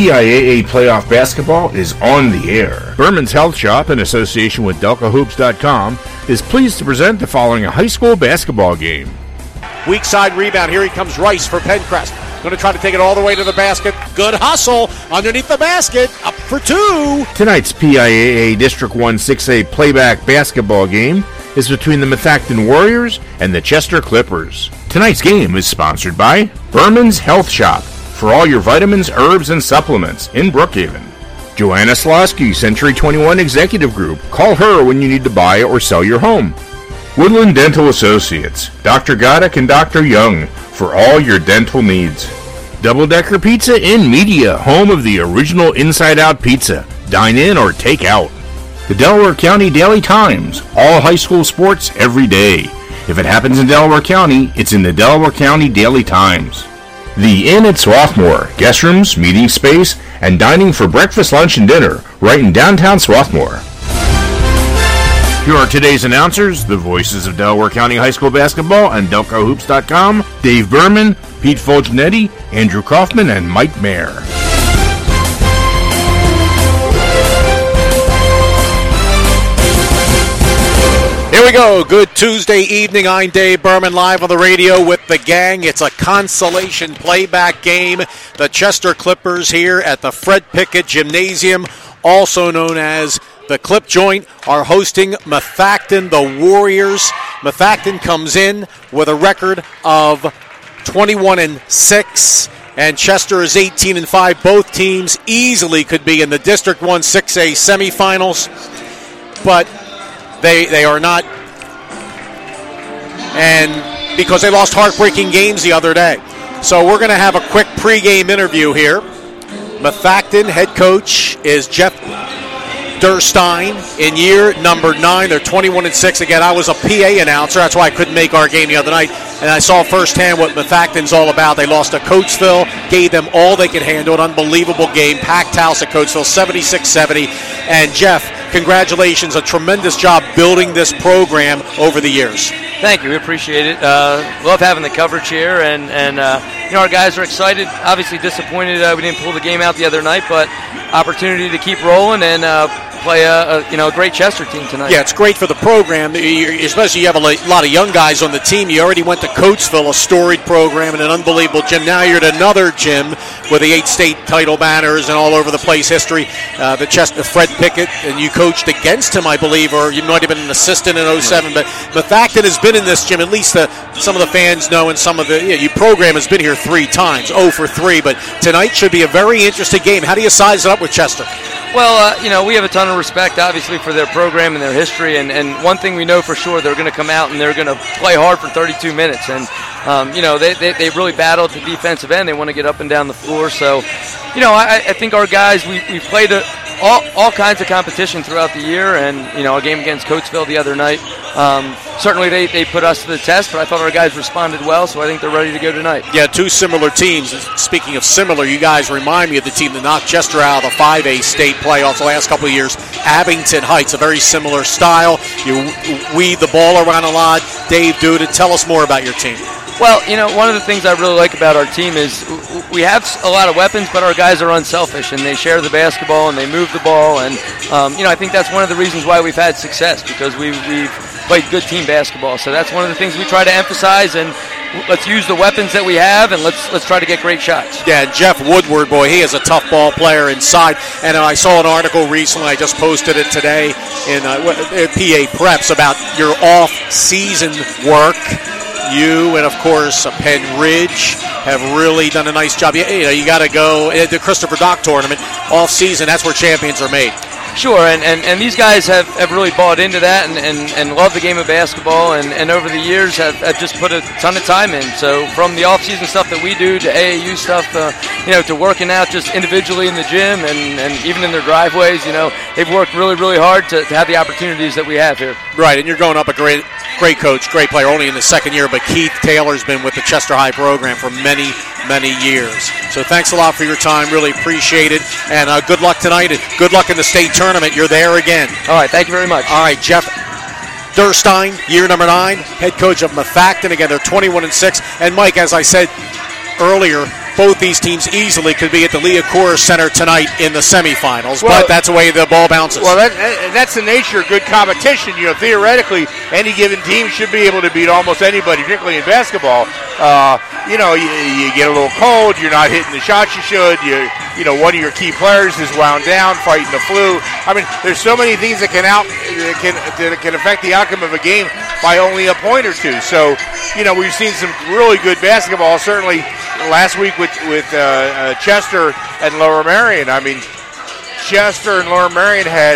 PIAA playoff basketball is on the air. Berman's Health Shop, in association with DelcaHoops.com, is pleased to present the following high school basketball game. Weak side rebound. Here he comes, Rice for Pencrest. Going to try to take it all the way to the basket. Good hustle underneath the basket. Up for two. Tonight's PIAA District 1 6A playback basketball game is between the Methacton Warriors and the Chester Clippers. Tonight's game is sponsored by Berman's Health Shop for all your vitamins, herbs, and supplements in Brookhaven. Joanna Slosky, Century 21 Executive Group. Call her when you need to buy or sell your home. Woodland Dental Associates, Dr. Goddick and Dr. Young, for all your dental needs. Double Decker Pizza in Media, home of the original Inside Out Pizza. Dine in or take out. The Delaware County Daily Times, all high school sports every day. If it happens in Delaware County, it's in the Delaware County Daily Times. The Inn at Swarthmore, guest rooms, meeting space, and dining for breakfast, lunch, and dinner, right in downtown Swarthmore. Here are today's announcers, the voices of Delaware County High School basketball and DelcoHoops.com, Dave Berman, Pete Folgenetti, Andrew Kaufman, and Mike Mayer. Here we go. Good Tuesday evening. I'm Dave Berman, live on the radio with the gang. It's a consolation playback game. The Chester Clippers here at the Fred Pickett Gymnasium, also known as the Clip Joint, are hosting Methacton, the Warriors. Methacton comes in with a record of 21-6, and Chester is 18-5. Both teams easily could be in the District 1 6A semifinals, but they are not, and because they lost heartbreaking games the other day. So we're going to have a quick pregame interview here. Methacton head coach is Jeff Durstein in year number 9. They're 21-6. Again, I was a PA announcer. That's why I couldn't make our game the other night. And I saw firsthand what Methacton's all about. They lost to Coatesville, gave them all they could handle. An unbelievable game. Packed house at Coatesville, 76-70. And Jeff, congratulations. A tremendous job building this program over the years. Thank you. We appreciate it. Love having the coverage here. And our guys are excited. Obviously disappointed we didn't pull the game out the other night, but opportunity to keep rolling and play a great Chester team tonight. Yeah, it's great for the program, especially you have a lot of young guys on the team. You already went to Coatesville, a storied program and an unbelievable gym. Now you're at another gym with the 8 state title banners and all over the place history. The Chester, Fred Pickett, and you coached against him, I believe, or you might have been an assistant in 07. But Methacton has been in this gym, at least some of the fans know, and some of your program has been here 3 times, 0 for 3. But tonight should be a very interesting game. How do you size it up with Chester? Well, we have a ton of respect, obviously, for their program and their history. And one thing we know for sure, they're going to come out and they're going to play hard for 32 minutes. And, they really battle at the defensive end. They want to get up and down the floor. So, I think our guys, we played all kinds of competition throughout the year. And, a game against Coatesville the other night. Certainly they put us to the test, but I thought our guys responded well, so I think they're ready to go tonight. Yeah, 2 similar teams. Speaking of similar, you guys remind me of the team that knocked Chester out of the 5A state playoffs the last couple of years, Abington Heights, a very similar style. You weave the ball around a lot. Dave Duda, tell us more about your team. Well, one of the things I really like about our team is we have a lot of weapons, but our guys are unselfish, and they share the basketball, and they move the ball. And, I think that's one of the reasons why we've had success, because we've played good team basketball. So that's one of the things we try to emphasize, and let's use the weapons that we have, and let's try to get great shots. Yeah, Jeff Woodward, boy, he is a tough ball player inside. And I saw an article recently, I just posted it today in PA Preps about your off-season work. You and, of course, Penn Ridge have really done a nice job. You got to go at the Christopher Dock tournament off-season. That's where champions are made. Sure, and these guys have really bought into that and love the game of basketball, and over the years have just put a ton of time in. So from the off-season stuff that we do to AAU stuff, to working out just individually in the gym and even in their driveways, they've worked really, really hard to have the opportunities that we have here. Right, and you're going up a great coach, great player, only in the second year, but Keith Taylor's been with the Chester High program for many, many years. So thanks a lot for your time. Really appreciate it. And good luck tonight, and good luck in the state tournament. You're there again. All right, thank you very much. All right, Jeff Durstein, year number 9, head coach of Methacton. Again, they're 21-6. And Mike, as I said earlier, both these teams easily could be at the Liacouras Center tonight in the semifinals, Well, but that's the way the ball bounces. Well, that's the nature of good competition. Theoretically, any given team should be able to beat almost anybody, particularly in basketball. You get a little cold. You're not hitting the shots you should. One of your key players is wound down, fighting the flu. I mean, there's so many things that can affect the outcome of a game by only a point or two. So, we've seen some really good basketball. Certainly, last week with Chester and Lower Merion. I mean, Chester and Lower Merion had,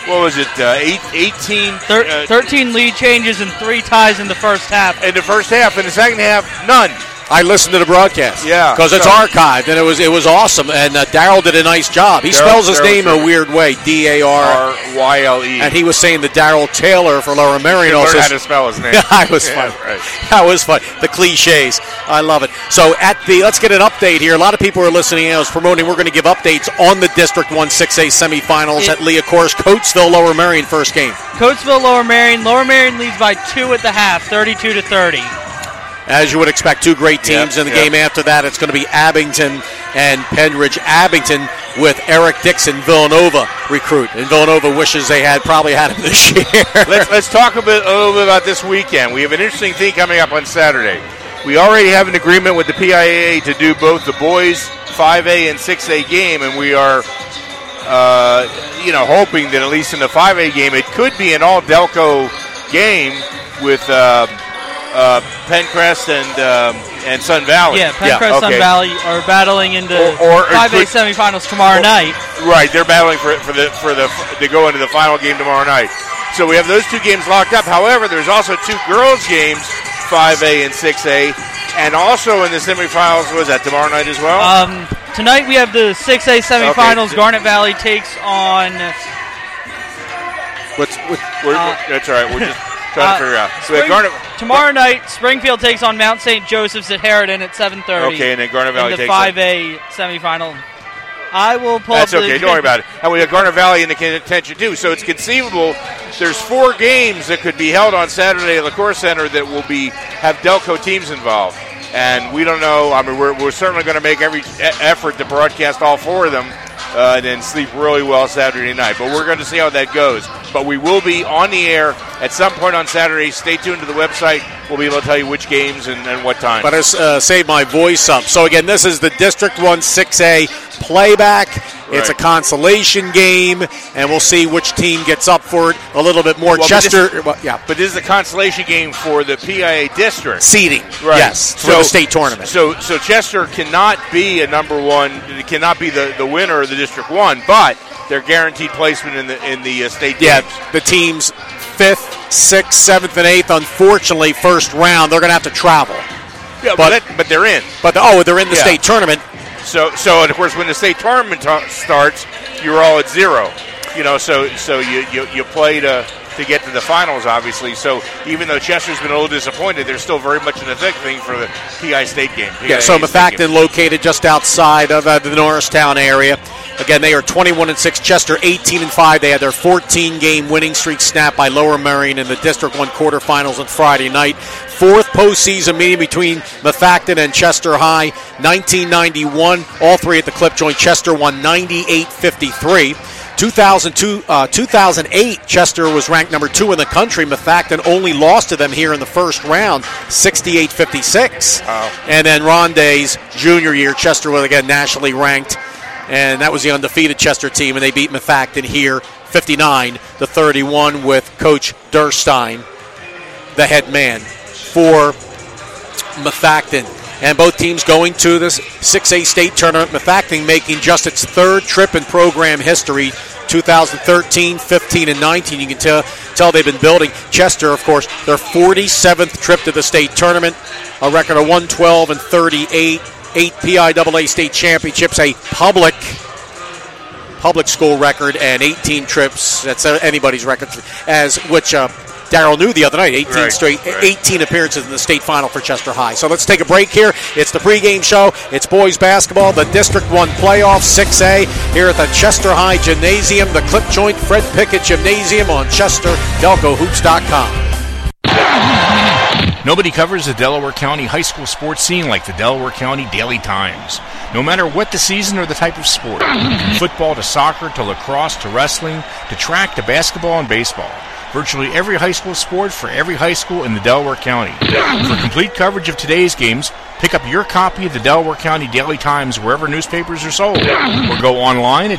13 lead changes and 3 ties in the first half. In the first half. In the second half, none. I listened to the broadcast. Yeah. Because it's archived, and it was awesome. And Darryl did a nice job. He spells his name a weird way, D-A-R-Y-L-E. And he was saying the Darryl Taylor for Lower Merion. Learn how to spell his name. Yeah, that was fun. Right. That was fun. The cliches. I love it. So let's get an update here. A lot of people are listening. I was promoting. We're going to give updates on the District 1 6A semifinals at Liacouras. Coatesville, Lower Merion first game. Coatesville, Lower Merion. Lower Merion leads by 2 at the half, 32-30. As you would expect, 2 great teams in the game after that. It's going to be Abington and Penridge. Abington with Eric Dixon, Villanova recruit. And Villanova wishes they probably had him this year. Let's talk a little bit about this weekend. We have an interesting thing coming up on Saturday. We already have an agreement with the PIAA to do both the boys 5A and 6A game, and we are hoping that at least in the 5A game it could be an all-Delco game with Pencrest and Sun Valley. Yeah, Pencrest Sun Valley are battling into 5A semifinals tomorrow night. Right, they're battling for to go into the final game tomorrow night. So we have those 2 games locked up. However, there's also 2 girls games, 5A and 6A, and also in the semifinals. Was that tomorrow night as well? Tonight we have the 6A semifinals. Okay. Garnet Valley takes on. That's all right. We're just trying to figure out. So tomorrow night, Springfield takes on Mount St. Joseph's at Harridan at 7:30. Okay, and then Garnet Valley takes on the 5A semifinal. I will pull That's okay, don't worry about it. And we have Garnet Valley in the contention too, so it's conceivable there's 4 games that could be held on Saturday at Liacouras Center that will have Delco teams involved. And we don't know. I mean, we're certainly going to make every effort to broadcast all 4 of them and then sleep really well Saturday night. But we're going to see how that goes. But we will be on the air at some point on Saturday. Stay tuned to the website. We'll be able to tell you which games and what time. But I save my voice up. So, again, this is the District 1 6A playback. Right. It's a consolation game, and we'll see which team gets up for it a little bit more. Chester, but this is the consolation game for the PIA district. Seeding, right. Yes, for the state tournament. So Chester cannot be a number 1, cannot be the winner of the District 1, but they're guaranteed placement in the state games. Yeah, the teams 5th, 6th, 7th, and 8th, unfortunately, first round, they're going to have to travel. Yeah, but they're in. They're in the state tournament. So of course, when the state tournament starts, you're all at 0. So you play to get to the finals, obviously. So even though Chester's been a little disappointed, they're still very much in the thick thing for the PI State game. So Methacton located just outside of the Norristown area. Again, they are 21-6. Chester 18-5. They had their 14-game winning streak snapped by Lower Merion in the District 1 quarterfinals on Friday night. 4th postseason meeting between Methacton and Chester High, 1991. All 3 at the Clip Joint. Chester won 98-53. 2008, Chester was ranked number 2 in the country. Methacton only lost to them here in the first round, 68-56. Wow. And then Rondé's junior year, Chester was again nationally ranked, and that was the undefeated Chester team, and they beat Methacton here 59-31 with Coach Durstein, the head man for Methacton. And both teams going to this 6A state tournament. Methacton making just its 3rd trip in program history, 2013, 15, and 19. You can tell they've been building. Chester, of course, their 47th trip to the state tournament, a record of 112-38, 8 PIAA state championships, a public school record, and 18 trips. That's anybody's record, which Darryl knew the other night, 18 appearances in the state final for Chester High. So let's take a break here. It's the pregame show. It's boys basketball, the District 1 playoff 6A here at the Chester High Gymnasium, the Clip Joint Fred Pickett Gymnasium on ChesterDelcoHoops.com. Nobody covers the Delaware County high school sports scene like the Delaware County Daily Times. No matter what the season or the type of sport, from football to soccer to lacrosse to wrestling to track to basketball and baseball, virtually every high school sport for every high school in the Delaware County. For complete coverage of today's games, pick up your copy of the Delaware County Daily Times wherever newspapers are sold, or go online at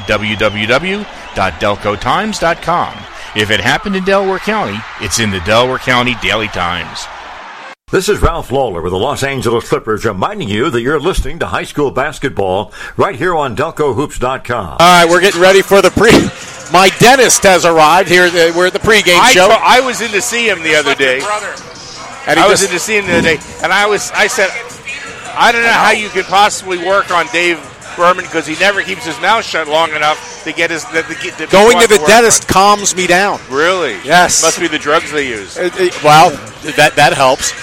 www.delcotimes.com. If it happened in Delaware County, it's in the Delaware County Daily Times. This is Ralph Lawler with the Los Angeles Clippers reminding you that you're listening to high school basketball right here on DelcoHoops.com. All right, we're getting ready for the My dentist has arrived here. We're at the pregame show. I was in to see him the other day. And I was in to see him the other day, and I said, I don't know how you could possibly work on Dave Berman because he never keeps his mouth shut long enough to get his. Going to the dentist calms me down. Really? Yes. Must be the drugs they use. Well, that helps.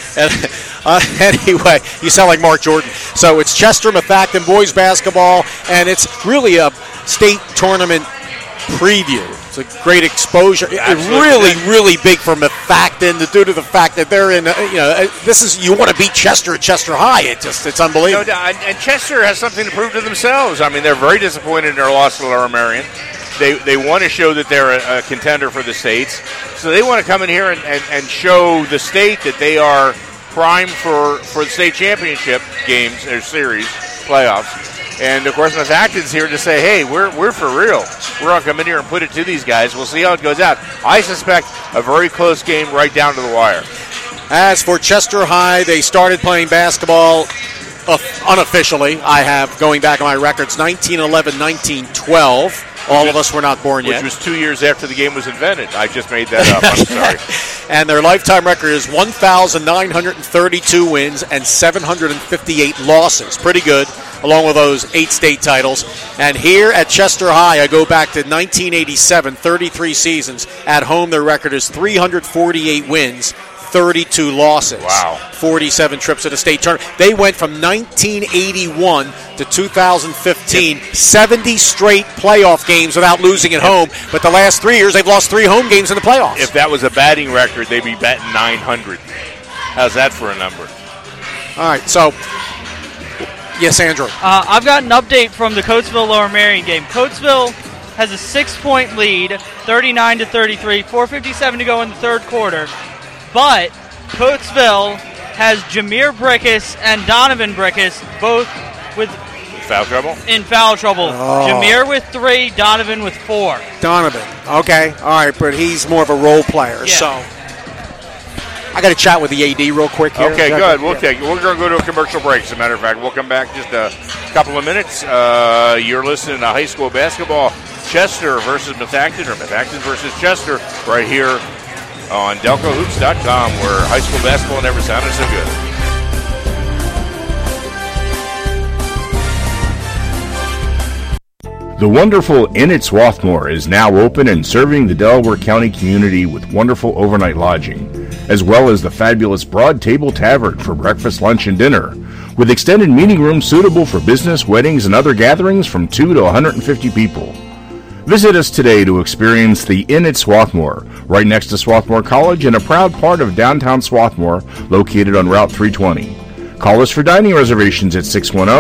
Anyway, you sound like Mark Jordan. So it's Chester Methacton boys basketball, and it's really a state tournament preview. It's a great exposure. Really big for Methacton due to the fact that they're in. You want to beat Chester at Chester High. It's unbelievable. No, and Chester has something to prove to themselves. I mean, they're very disappointed in their loss to Lower Merion. They want to show that they're a contender for the states, so they want to come in here and show the state that they are primed for the state championship games or series playoffs. And, of course, Methacton's here to say, hey, we're for real. We're going to come in here and put it to these guys. We'll see how it goes out. I suspect a very close game right down to the wire. As for Chester High, they started playing basketball unofficially. I have, going back on my records, 1911, 1912. All of us were not born yet. Which was 2 years after the game was invented. I just made that up. I'm sorry. And their lifetime record is 1,932 wins and 758 losses. Pretty good, along with those 8 state titles. And here at Chester High, I go back to 1987, 33 seasons. At home, their record is 348 wins, 32 losses. Wow. 47 trips to the state tournament. They went from 1981 to 2015, 70 straight playoff games without losing at home. But the last 3 years, they've lost 3 home games in the playoffs. If that was a batting record, they'd be batting 900. How's that for a number? All right, so, yes, Andrew. I've got an update from the Coatesville Lower Merion game. Coatesville has a 6-point lead, 39-33, 4:57 to go in the third quarter. But Coatesville has Jameer Brickus and Donovan Brickus both with foul trouble. Oh. Jameer with 3, Donovan with 4. Donovan, okay, all right, but he's more of a role player. Yeah. So I got to chat with the AD real quick here. Okay, good. We're going to go to a commercial break. As a matter of fact, we'll come back just a couple of minutes. You're listening to high school basketball, Chester versus Methacton, or Methacton versus Chester, right here on DelcoHoops.com, where high school basketball never sounded so good. The wonderful Inn at Swarthmore is now open and serving the Delaware County community with wonderful overnight lodging, as well as the fabulous Broad Table Tavern for breakfast, lunch, and dinner, with extended meeting rooms suitable for business, weddings, and other gatherings from 2 to 150 people. Visit us today to experience the Inn at Swarthmore, right next to Swarthmore College and a proud part of downtown Swarthmore, located on Route 320. Call us for dining reservations at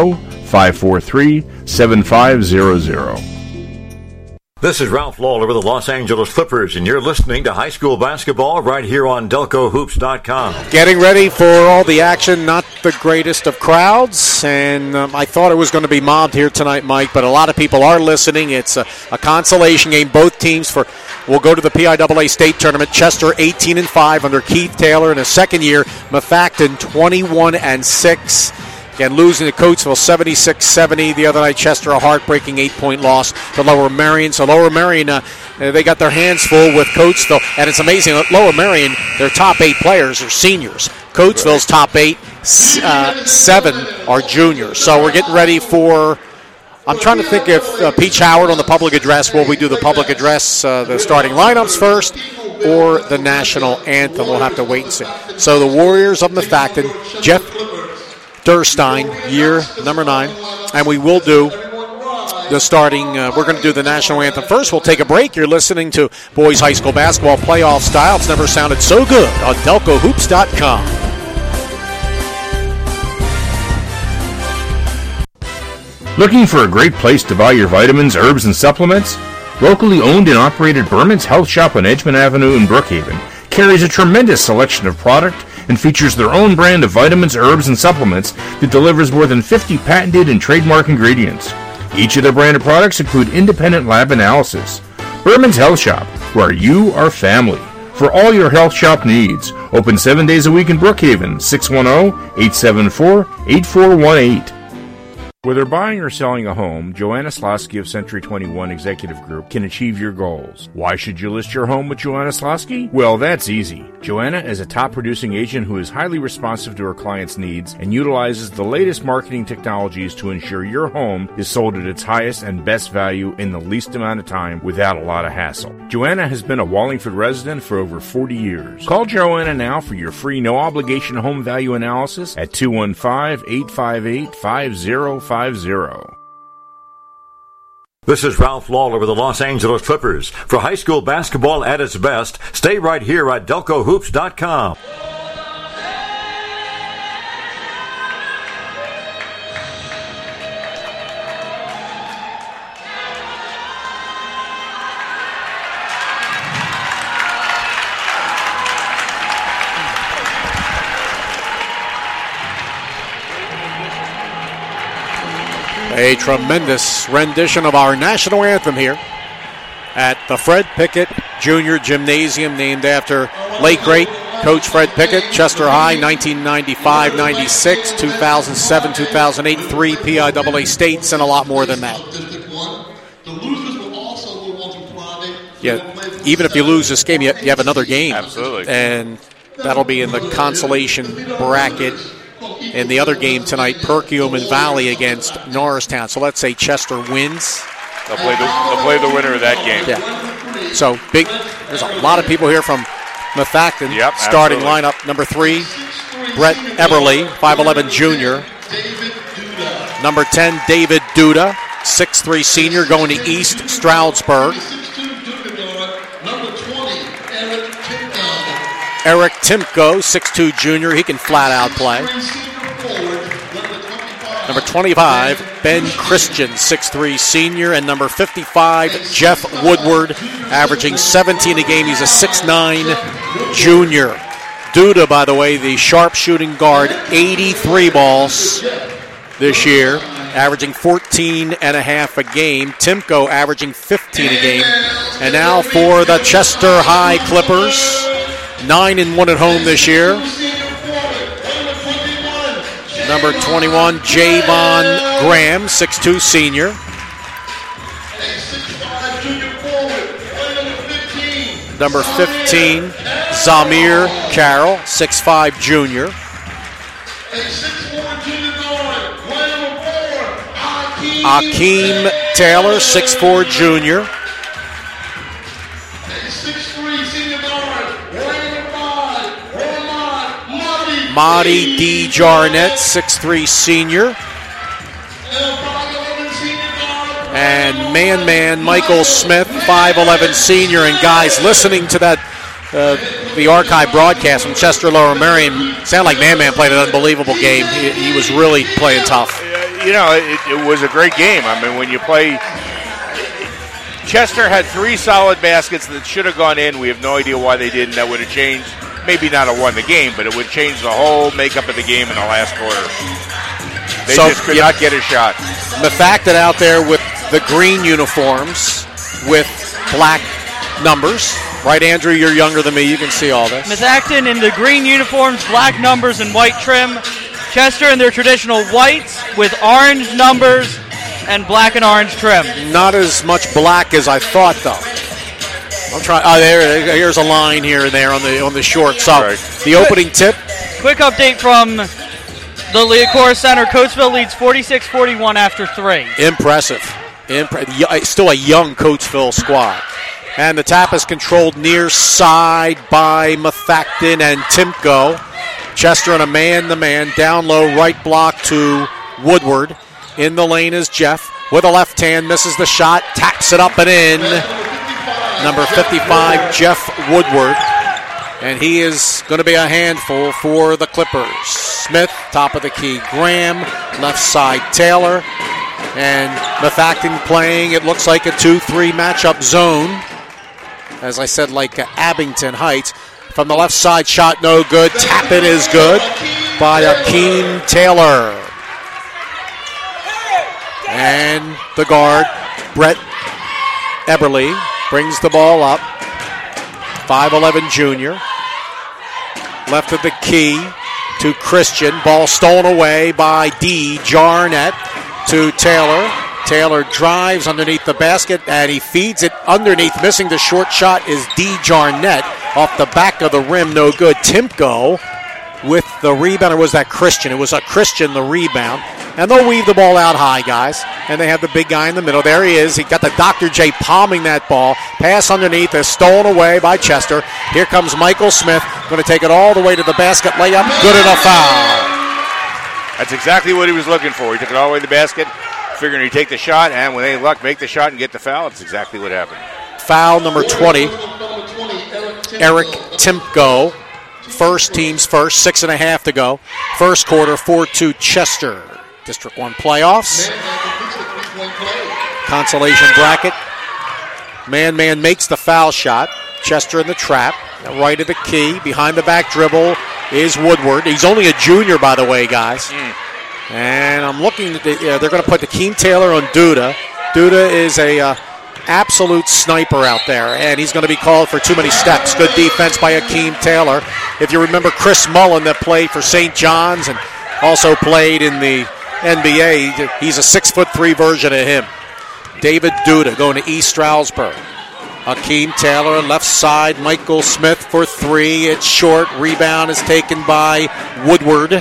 610-543-7500. This is Ralph Lawler with the Los Angeles Clippers, and you're listening to high school basketball right here on DelcoHoops.com. Getting ready for all the action, not the greatest of crowds, and I thought it was going to be mobbed here tonight, Mike, but a lot of people are listening. It's a consolation game. Both teams will go to the PIAA state tournament. Chester 18-5 under Keith Taylor in his second year. Methacton 21-6. Again, losing to Coatesville 76-70 the other night. Chester, a heartbreaking 8-point loss to Lower Merion. So Lower Merion, they got their hands full with Coatesville. And it's amazing. At Lower Merion, their top 8 players are seniors. Coatesville's top 8, 7 are juniors. So we're getting ready for, I'm trying to think if Peach Howard on the public address, will we do the public address, the starting lineups first, or the national anthem? We'll have to wait and see. So the Warriors of Methacton, Jeff Durstein, year number 9, and we will do the starting. We're going to do the national anthem first. We'll take a break. You're listening to boys high school basketball playoff style. It's never sounded so good on DelcoHoops.com. Looking for a great place to buy your vitamins, herbs, and supplements? Locally owned and operated Berman's Health Shop on Edgemont Avenue in Brookhaven carries a tremendous selection of product and features their own brand of vitamins, herbs, and supplements that delivers more than 50 patented and trademark ingredients. Each of their branded products include independent lab analysis. Berman's Health Shop, where you are family. For all your health shop needs, open 7 days a week in Brookhaven, 610-874-8418. Whether buying or selling a home, Joanna Slosky of Century 21 Executive Group can achieve your goals. Why should you list your home with Joanna Slosky? Well, that's easy. Joanna is a top producing agent who is highly responsive to her clients' needs and utilizes the latest marketing technologies to ensure your home is sold at its highest and best value in the least amount of time without a lot of hassle. Joanna has been a Wallingford resident for over 40 years. Call Joanna now for your free no-obligation home value analysis at 215-858-5050. This is Ralph Lawler with the Los Angeles Clippers. For high school basketball at its best, stay right here at DelcoHoops.com. A tremendous rendition of our national anthem here at the Fred Pickett Jr. Gymnasium, named after late great Coach Fred Pickett, Chester High, 1995-96, 2007-2008, 3 PIAA states, and a lot more than that. Yeah, even if you lose this game, you have another game. Absolutely. And that'll be in the consolation bracket. In the other game tonight, Perkiomen Valley against Norristown. So let's say Chester wins. They'll play the winner of that game. Yeah. So big. There's a lot of people here from Methacton. Yep, starting absolutely. lineup, number 3, Brett Eberly, 5'11 junior. Number 10, David Duda, 6'3 senior, going to East Stroudsburg. Eric Timko, 6'2 junior. He can flat out play. Number 25, Ben Christian, 6'3 senior. And number 55, Jeff Woodward, averaging 17 a game. He's a 6'9 junior. Duda, by the way, the sharpshooting guard, 83 balls this year, averaging 14 and a half a game. Timko averaging 15 a game. And now for the Chester High Clippers. 9-1 at home this year. Number 21, Javon Graham, 6'2 senior. Number 15, Zamir Carroll, 6'5 junior. Akeem Taylor, 6'4 junior. Monty D. Jarnett, 6'3 senior. And Man Michael Smith, 5'11 senior. And guys, listening to that, the archive broadcast from Chester Lower Merion, sounded like Man played an unbelievable game. He was really playing tough. You know, it was a great game. I mean, when you play, Chester had 3 solid baskets that should have gone in. We have no idea why they didn't. That would have changed. Maybe not have won the game, but it would change the whole makeup of the game in the last quarter. They just could not get a shot. Methacton out there with the green uniforms with black numbers. Right, Andrew? You're younger than me. You can see all this. Methacton in the green uniforms, black numbers, and white trim. Chester in their traditional whites with orange numbers and black and orange trim. Not as much black as I thought, though. I'm trying. Here's a line here and there on the short. So right. The opening tip. Quick update from the Liacouras Center. Coatesville leads 46-41 after 3. Impressive. Still a young Coatesville squad. And the tap is controlled near side by Methacton and Timko. Chester on a man-to-man, down low, right block to Woodward. In the lane is Jeff with a left hand, misses the shot, taps it up and in. Number 55, Jeff Woodward. And he is going to be a handful for the Clippers. Smith, top of the key, Graham, left side, Taylor. And Methacton playing, it looks like a 2-3 matchup zone. As I said, like Abington Heights. From the left side, shot no good. Tap in is good by Akeem Taylor. And the guard, Brett Eberly, brings the ball up. 5'11 junior. Left of the key to Christian. Ball stolen away by D. Jarnett to Taylor. Taylor drives underneath the basket, and he feeds it underneath. Missing the short shot is D. Jarnett off the back of the rim. No good. Timko with the rebound. Or was that Christian? It was a Christian, the rebound. And they'll weave the ball out high, guys. And they have the big guy in the middle. There he is. He got the Dr. J palming that ball. Pass underneath is stolen away by Chester. Here comes Michael Smith. Going to take it all the way to the basket. Layup. Good enough foul. That's exactly what he was looking for. He took it all the way to the basket, figuring he'd take the shot, and when they luck, make the shot and get the foul. That's exactly what happened. Foul number 20. Eric Timko. First, team's first. 6.5 to go. First quarter, 4-2 Chester. District 1 playoffs. Consolation bracket. Man makes the foul shot. Chester in the trap. Right of the key. Behind the back dribble is Woodward. He's only a junior, by the way, guys. And I'm looking at they're going to put Akeem Taylor on Duda. Duda is a absolute sniper out there, and he's going to be called for too many steps. Good defense by Akeem Taylor. If you remember Chris Mullen that played for St. John's and also played in the NBA, he's a 6'3" version of him. David Duda going to East Stroudsburg. Akeem Taylor, left side, Michael Smith for three. It's short. Rebound is taken by Woodward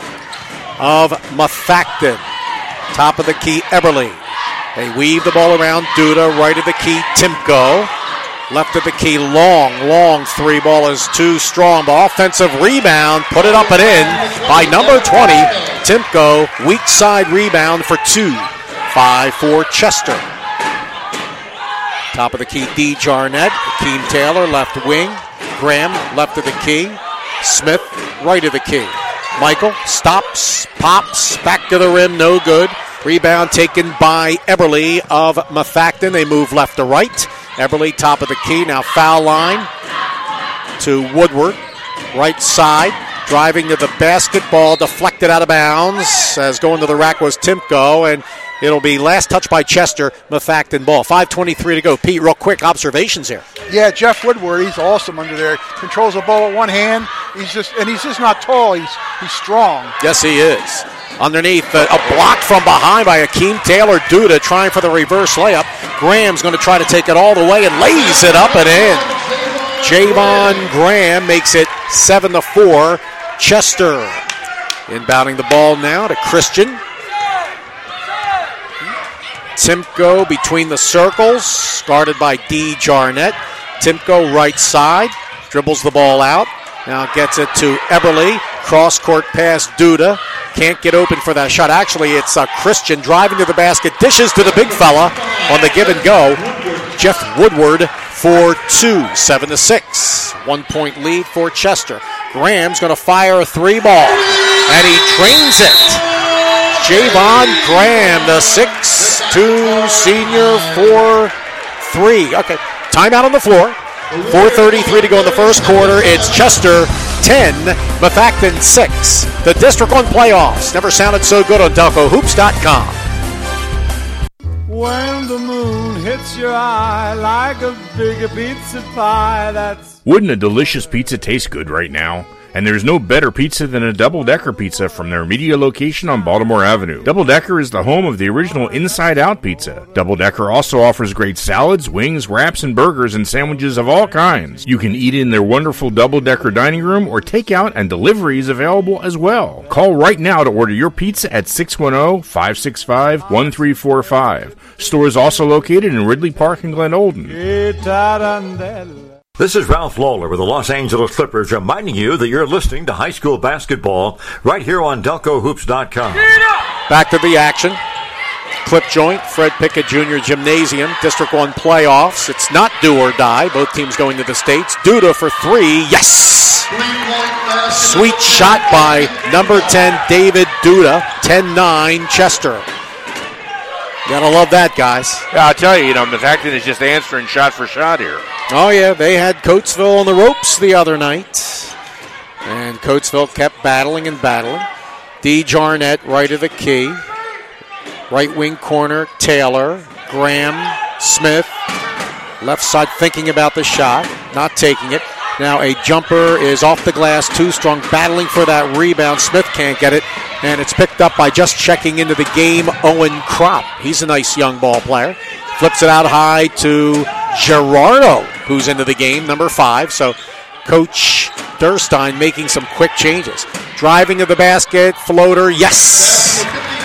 of Methacton. Top of the key, Eberly. They weave the ball around Duda. Right of the key, Timko. Left of the key, long three ball is too strong. But offensive rebound, put it up and in by number 20, Timko. Weak side rebound for two. 5-4 Chester. Top of the key, D. Jarnett. Akeem Taylor, left wing. Graham, left of the key. Smith, right of the key. Michael stops, pops, back to the rim, no good. Rebound taken by Eberly of Methacton. They move left to right. Eberly, top of the key, now foul line to Woodward. Right side, driving to the basketball, deflected out of bounds. As going to the rack was Timko, and it'll be last touch by Chester, Methacton ball. 5:23 to go. Pete, real quick observations here. Yeah, Jeff Woodward, he's awesome under there. Controls the ball with one hand. He's just not tall. He's strong. Yes, he is. Underneath, a block from behind by Akeem Taylor. Duda trying for the reverse layup. Graham's going to try to take it all the way and lays it up and in. Javon Graham makes it 7-4. Chester inbounding the ball now to Christian. Timko between the circles, guarded by D. Jarnett. Timko right side, dribbles the ball out. Now gets it to Eberly. Cross-court pass, Duda. Can't get open for that shot. Actually, it's Christian driving to the basket. Dishes to the big fella on the give and go. Jeff Woodward for two. 7-6. 1 point lead for Chester. Graham's going to fire a three ball. And he drains it. Javon Graham, the 6'2 senior for three. Okay, timeout on the floor. 4:33 to go in the first quarter. It's Chester 10, Methacton 6. The District 1 playoffs. Never sounded so good on DelcoHoops.com. When the moon hits your eye like a big pizza pie, that's... Wouldn't a delicious pizza taste good right now? And there's no better pizza than a Double Decker pizza from their media location on Baltimore Avenue. Double Decker is the home of the original Inside Out pizza. Double Decker also offers great salads, wings, wraps, and burgers and sandwiches of all kinds. You can eat in their wonderful Double Decker dining room or take out, and delivery is available as well. Call right now to order your pizza at 610-565-1345. Store is also located in Ridley Park and Glen Olden. This is Ralph Lawler with the Los Angeles Clippers, reminding you that you're listening to high school basketball right here on DelcoHoops.com. Back to the action. Clip joint, Fred Pickett Jr. Gymnasium, District 1 playoffs. It's not do or die. Both teams going to the States. Duda for three. Yes! Sweet shot by number 10, David Duda. 10-9, Chester. Gotta love that, guys. Yeah, I'll tell you, Methacton is just answering shot for shot here. Oh, yeah, they had Coatesville on the ropes the other night. And Coatesville kept battling and battling. D. Jarnett, right of the key. Right wing corner, Taylor, Graham, Smith. Left side thinking about the shot, not taking it. Now a jumper is off the glass, too strong, battling for that rebound. Smith can't get it, and it's picked up by just checking into the game, Owen Kropp. He's a nice young ball player. Flips it out high to Gerardo, who's into the game, number 5. So Coach Durstein making some quick changes. Driving to the basket, floater, yes,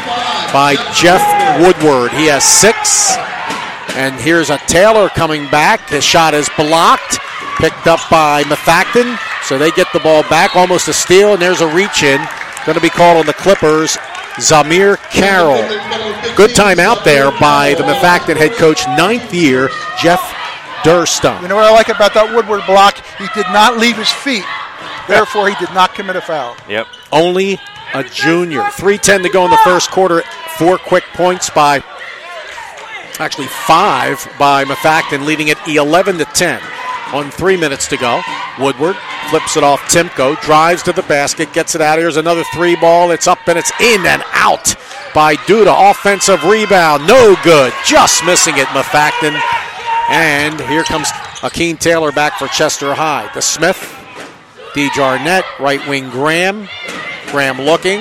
by Jeff Woodward. He has 6. And here's a Taylor coming back. His shot is blocked. Picked up by Methacton. So they get the ball back. Almost a steal. And there's a reach in. Going to be called on the Clippers. Zamir Carroll. Good timeout there by the Methacton head coach. 9th year, Jeff Durstein. You know what I like about that Woodward block? He did not leave his feet. Therefore, he did not commit a foul. Yep. Only a junior. 3:10 to go in the first quarter. 4 quick points by... Actually, 5 by Methacton, leading it 11-10. On 3 minutes to go. Woodward flips it off Timko, drives to the basket, gets it out. Here's another 3 ball. It's up and it's in and out by Duda. Offensive rebound, no good. Just missing it, Methacton. And here comes Akeem Taylor back for Chester High. To Smith, D. Jarnett, right wing Graham. Graham looking.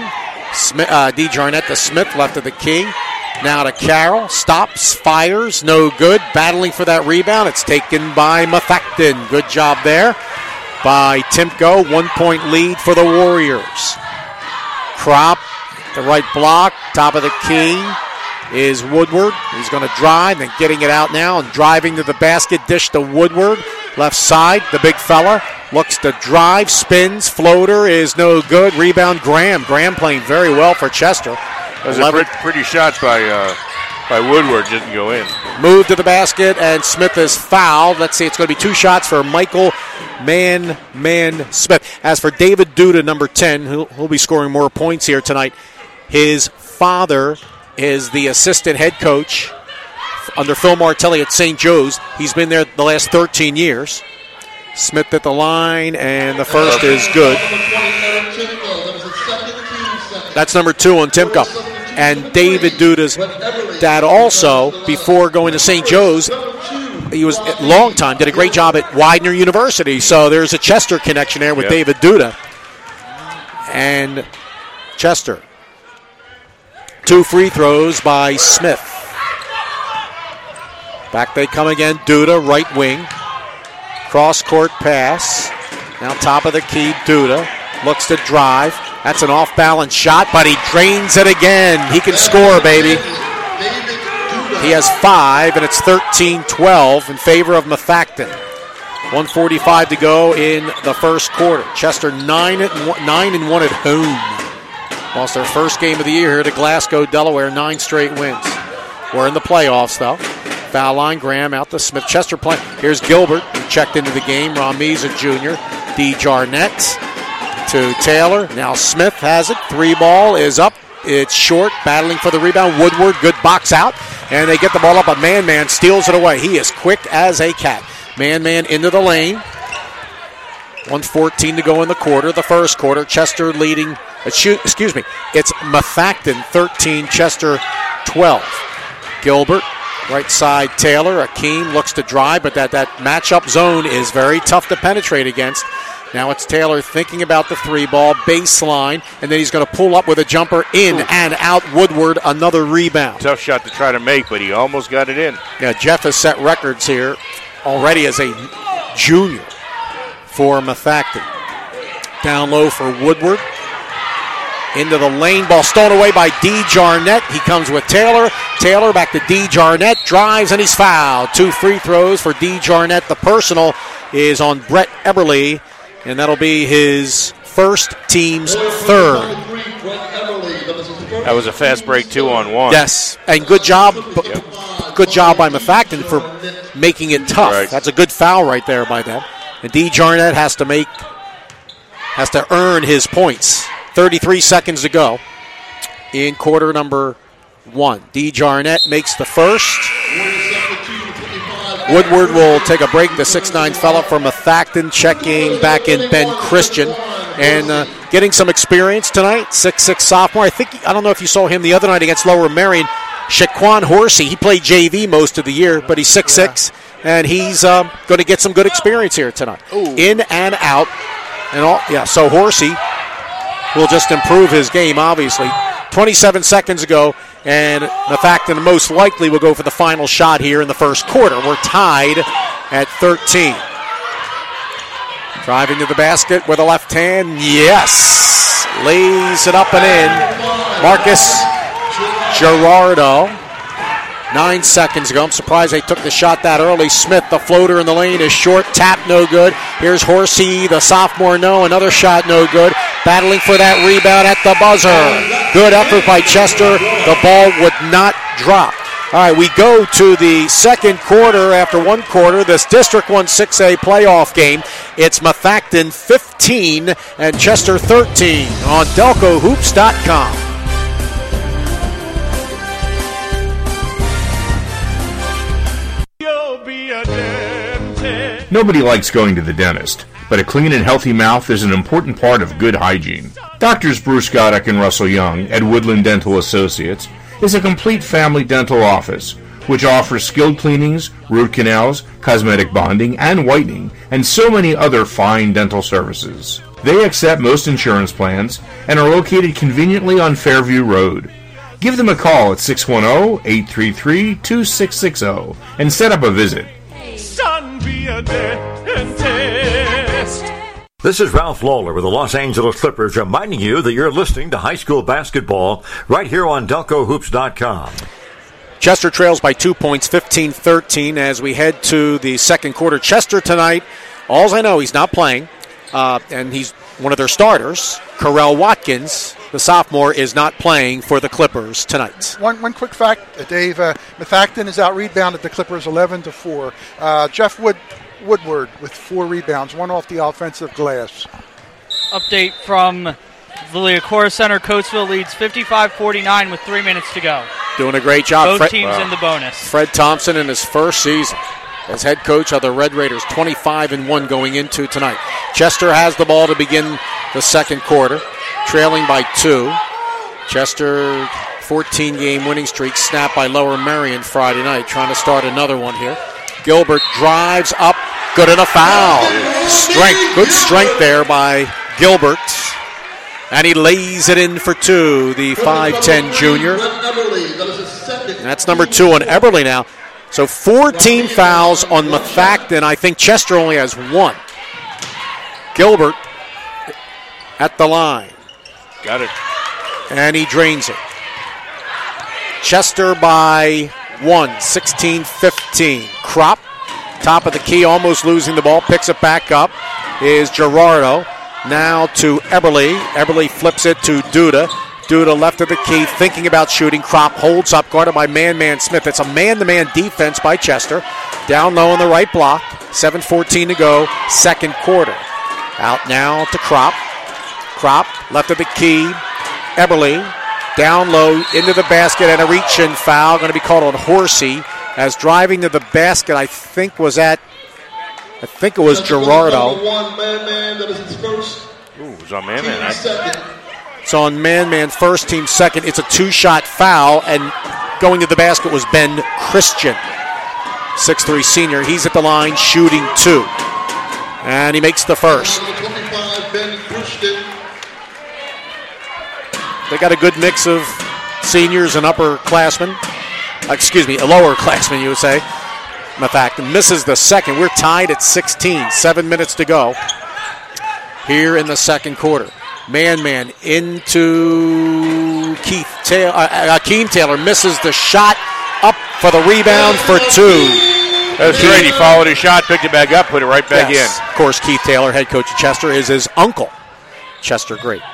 D. Jarnett to Smith, left of the key. Now to Carroll, stops, fires, no good. Battling for that rebound. It's taken by Methacton. Good job there by Timko. 1-point lead for the Warriors. Kropp, the right block, top of the key is Woodward. He's going to drive and getting it out now and driving to the basket. Dish to Woodward. Left side, the big fella looks to drive, spins, floater is no good. Rebound Graham. Graham playing very well for Chester. Those are pretty shots by Woodward, didn't go in. Move to the basket, and Smith is fouled. Let's see, it's going to be 2 shots for Michael Man Smith. As for David Duda, number 10, who'll be scoring more points here tonight, his father is the assistant head coach under Phil Martelli at St. Joe's. He's been there the last 13 years. Smith at the line, and the first is good. That's number 2 on Timko. And David Duda's dad also, before going to St. Joe's, he was a long time, did a great job at Widener University. So there's a Chester connection there with David Duda. And Chester. 2 free throws by Smith. Back they come again. Duda, right wing. Cross-court pass. Now top of the key, Duda. Looks to drive. That's an off-balance shot, but he drains it again. He can score, baby. He has 5, and it's 13-12 in favor of Methacton. 1:45 to go in the first quarter. Chester 9-1 at home. Lost their first game of the year here to Glasgow, Delaware. 9 straight wins. We're in the playoffs, though. Foul line, Graham out to Smith. Chester playing. Here's Gilbert, who checked into the game. Ramiz, a junior. D. Jarnett to Taylor. Now Smith has it. 3 ball is up. It's short. Battling for the rebound. Woodward, good box out. And they get the ball up. A man steals it away. He is quick as a cat. Man into the lane. 1:14 to go in the quarter. The first quarter. Chester leading. It's Methacton 13, Chester 12. Gilbert, right side Taylor. Akeem looks to drive, but that matchup zone is very tough to penetrate against. Now it's Taylor thinking about the 3 ball, baseline, and then he's going to pull up with a jumper in and out. Woodward, another rebound. Tough shot to try to make, but he almost got it in. Yeah, Jeff has set records here already as a junior for Methacton. Down low for Woodward. Into the lane, ball stolen away by D. Jarnett. He comes with Taylor. Taylor back to D. Jarnett, drives, and he's fouled. 2 free throws for D. Jarnett. The personal is on Brett Eberly, and that'll be his first, team's 3rd. That was a fast break 2-on-1. Yes, and good job by Methacton for making it tough. Right. That's a good foul right there by them. And D. Jarnett has to earn his points. 33 seconds to go in quarter number 1. D. Jarnett makes the first. Woodward will take a break. The 6'9 fella from Methacton checking back in Ben Christian. And getting some experience tonight, 6'6 sophomore. I don't know if you saw him the other night against Lower Merion. Shaquan Horsey, he played JV most of the year, but he's 6'6", and he's going to get some good experience here tonight. Ooh. In and out. So Horsey will just improve his game, obviously. 27 seconds ago, and Methacton most likely will go for the final shot here in the first quarter. We're tied at 13. Driving to the basket with a left hand. Yes. Lays it up and in. Marcus Gerardo. 9 seconds ago. I'm surprised they took the shot that early. Smith, the floater in the lane, is short. Tap, no good. Here's Horsey, the sophomore, no. Another shot, no good. Battling for that rebound at the buzzer. Good effort by Chester. The ball would not drop. All right, we go to the second quarter. After one quarter, this District 1 6A playoff game. It's Methacton 15 and Chester 13 on DelcoHoops.com. Nobody likes going to the dentist, but a clean and healthy mouth is an important part of good hygiene. Doctors Bruce Goddick and Russell Young at Woodland Dental Associates is a complete family dental office which offers skilled cleanings, root canals, cosmetic bonding, and whitening, and so many other fine dental services. They accept most insurance plans and are located conveniently on Fairview Road. Give them a call at 610-833-2660 and set up a visit. Son, be a dentist. This is Ralph Lawler with the Los Angeles Clippers reminding you that you're listening to high school basketball right here on DelcoHoops.com. Chester trails by 2 points, 15-13 as we head to the second quarter. Chester tonight, all I know, he's not playing, and he's one of their starters. Carell Watkins, the sophomore, is not playing for the Clippers tonight. One quick fact, Dave. Methacton is out-rebounded the Clippers 11-4. Jeff Woodward with 4 rebounds, 1 off the offensive glass. Update from the Liacouras Center. Coatesville leads 55-49 with 3 minutes to go. Doing a great job. Both teams in the bonus. Fred Thompson in his first season as head coach of the Red Raiders, 25-1 going into tonight. Chester has the ball to begin the second quarter, trailing by 2. Chester 14-game winning streak snapped by Lower Merion Friday night, trying to start another one here. Gilbert drives up, good and a foul. Good strength there by Gilbert. And he lays it in for 2, the 5'10 junior. That's number 2 on Eberly now. So 14 fouls on Methacton. I think Chester only has 1. Gilbert at the line. Got it. And he drains it. Chester by 1, 16-15. Crop, top of the key, almost losing the ball. Picks it back up is Gerardo. Now to Eberly. Eberly flips it to Duda. Duda left of the key, thinking about shooting. Crop holds up, guarded by Man Smith. It's a man-to-man defense by Chester. Down low on the right block. 7:14 to go, second quarter. Out now to Crop. Crop, left of the key. Eberly, down low, into the basket, and a reach-in foul. Going to be called on Horsey as driving to the basket, I think it was Gerardo. Ooh, it was on Man. So on Man first, team second. It's a 2-shot foul, and going to the basket was Ben Christian, 6'3 senior. He's at the line shooting 2. And he makes the first. They got a good mix of seniors and upperclassmen. A lowerclassmen, you would say. Methacton misses the second. We're tied at 16. 7 minutes to go here in the second quarter. Man into Akeem Taylor misses the shot, up for the rebound for 2. That's great. He followed his shot, picked it back up, put it right back in. Of course, Keith Taylor, head coach of Chester, is his uncle. Chester great.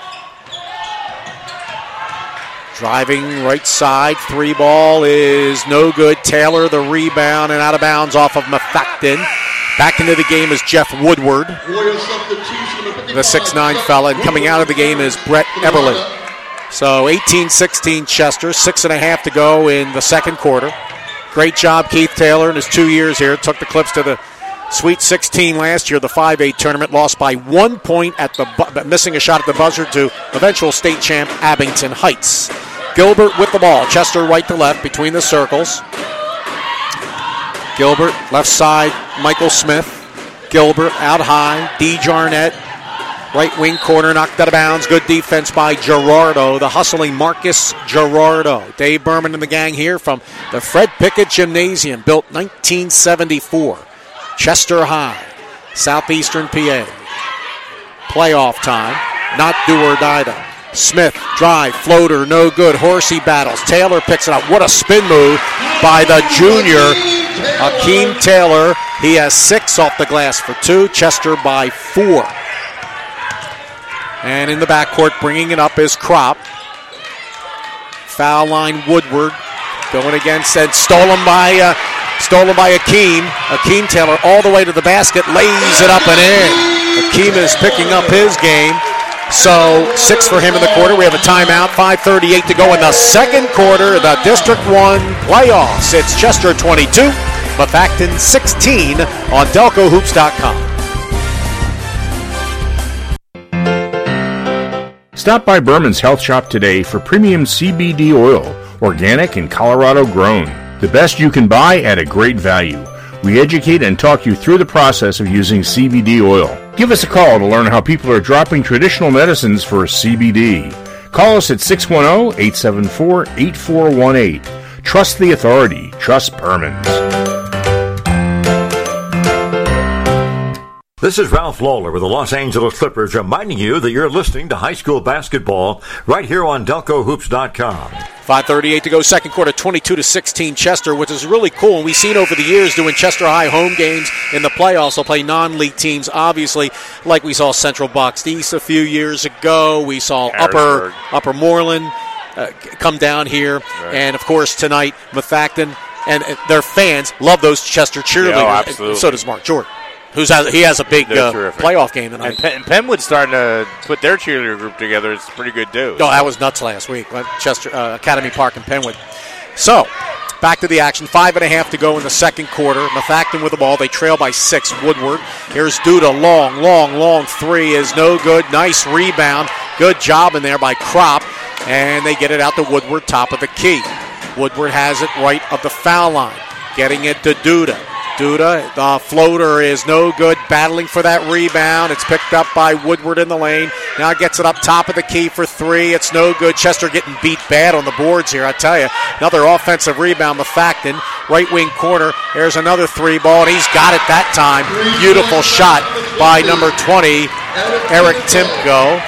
Driving right side, 3 ball is no good. Taylor the rebound and out of bounds off of Methacton. Back into the game is Jeff Woodward, the 6'9 fella, and coming out of the game is Brett Eberly. So 18-16 Chester, 6.5 to go in the second quarter. Great job, Keith Taylor, in his 2 years here. Took the Clips to the Sweet 16 last year, the 5A tournament. Lost by 1 point at the missing a shot at the buzzer to eventual state champ Abington Heights. Gilbert with the ball. Chester right to left between the circles. Gilbert, left side, Michael Smith. Gilbert out high. D. Jarnett, right wing corner, knocked out of bounds. Good defense by Gerardo, the hustling Marcus Gerardo. Dave Berman and the gang here from the Fred Pickett Gymnasium, built 1974. Chester High, southeastern PA. Playoff time, not do or die though. Smith, drive, floater, no good. Horsey battles. Taylor picks it up. What a spin move by the junior, Akeem Taylor. He has 6 off the glass for 2. Chester by 4. And in the backcourt, bringing it up is Kropp. Foul line, Woodward going against, and stolen by Akeem. Akeem Taylor all the way to the basket, lays it up and in. Akeem is picking up his game. So 6 for him in the quarter. We have a timeout. 5:38 to go in the second quarter. The District 1 playoffs. It's Chester 22, Methacton 16 on DelcoHoops.com. Stop by Berman's Health Shop today for premium CBD oil, organic and Colorado grown. The best you can buy at a great value. We educate and talk you through the process of using CBD oil. Give us a call to learn how people are dropping traditional medicines for CBD. Call us at 610-874-8418. Trust the authority. Trust Berman's. This is Ralph Lawler with the Los Angeles Clippers, reminding you that you're listening to high school basketball right here on DelcoHoops.com. 5:38 to go, second quarter, 22-16 Chester, which is really cool. And we've seen over the years doing Chester High home games in the playoffs. They'll play non-league teams, obviously, like we saw Central Box East a few years ago. We saw Upper Moreland come down here. Right. And, of course, tonight, Methacton and their fans love those Chester cheerleaders. Yeah, absolutely. And so does Mark Jordan. He has a big playoff game tonight. And Penwood's starting to put their cheerleader group together. It's pretty good, too. No, that was nuts last week. Chester Academy Park and Penwood. So, back to the action. 5.5 to go in the second quarter. Methacton with the ball. They trail by 6. Woodward. Here's Duda. Long three is no good. Nice rebound. Good job in there by Kropp. And they get it out to Woodward, top of the key. Woodward has it right of the foul line. Getting it to Duda. Duda, the floater is no good, battling for that rebound. It's picked up by Woodward in the lane. Now gets it up top of the key for 3. It's no good. Chester getting beat bad on the boards here, I tell you. Another offensive rebound, Methacton, right wing corner. There's another 3 ball, and he's got it that time. Beautiful shot by number 20, Eric Timko.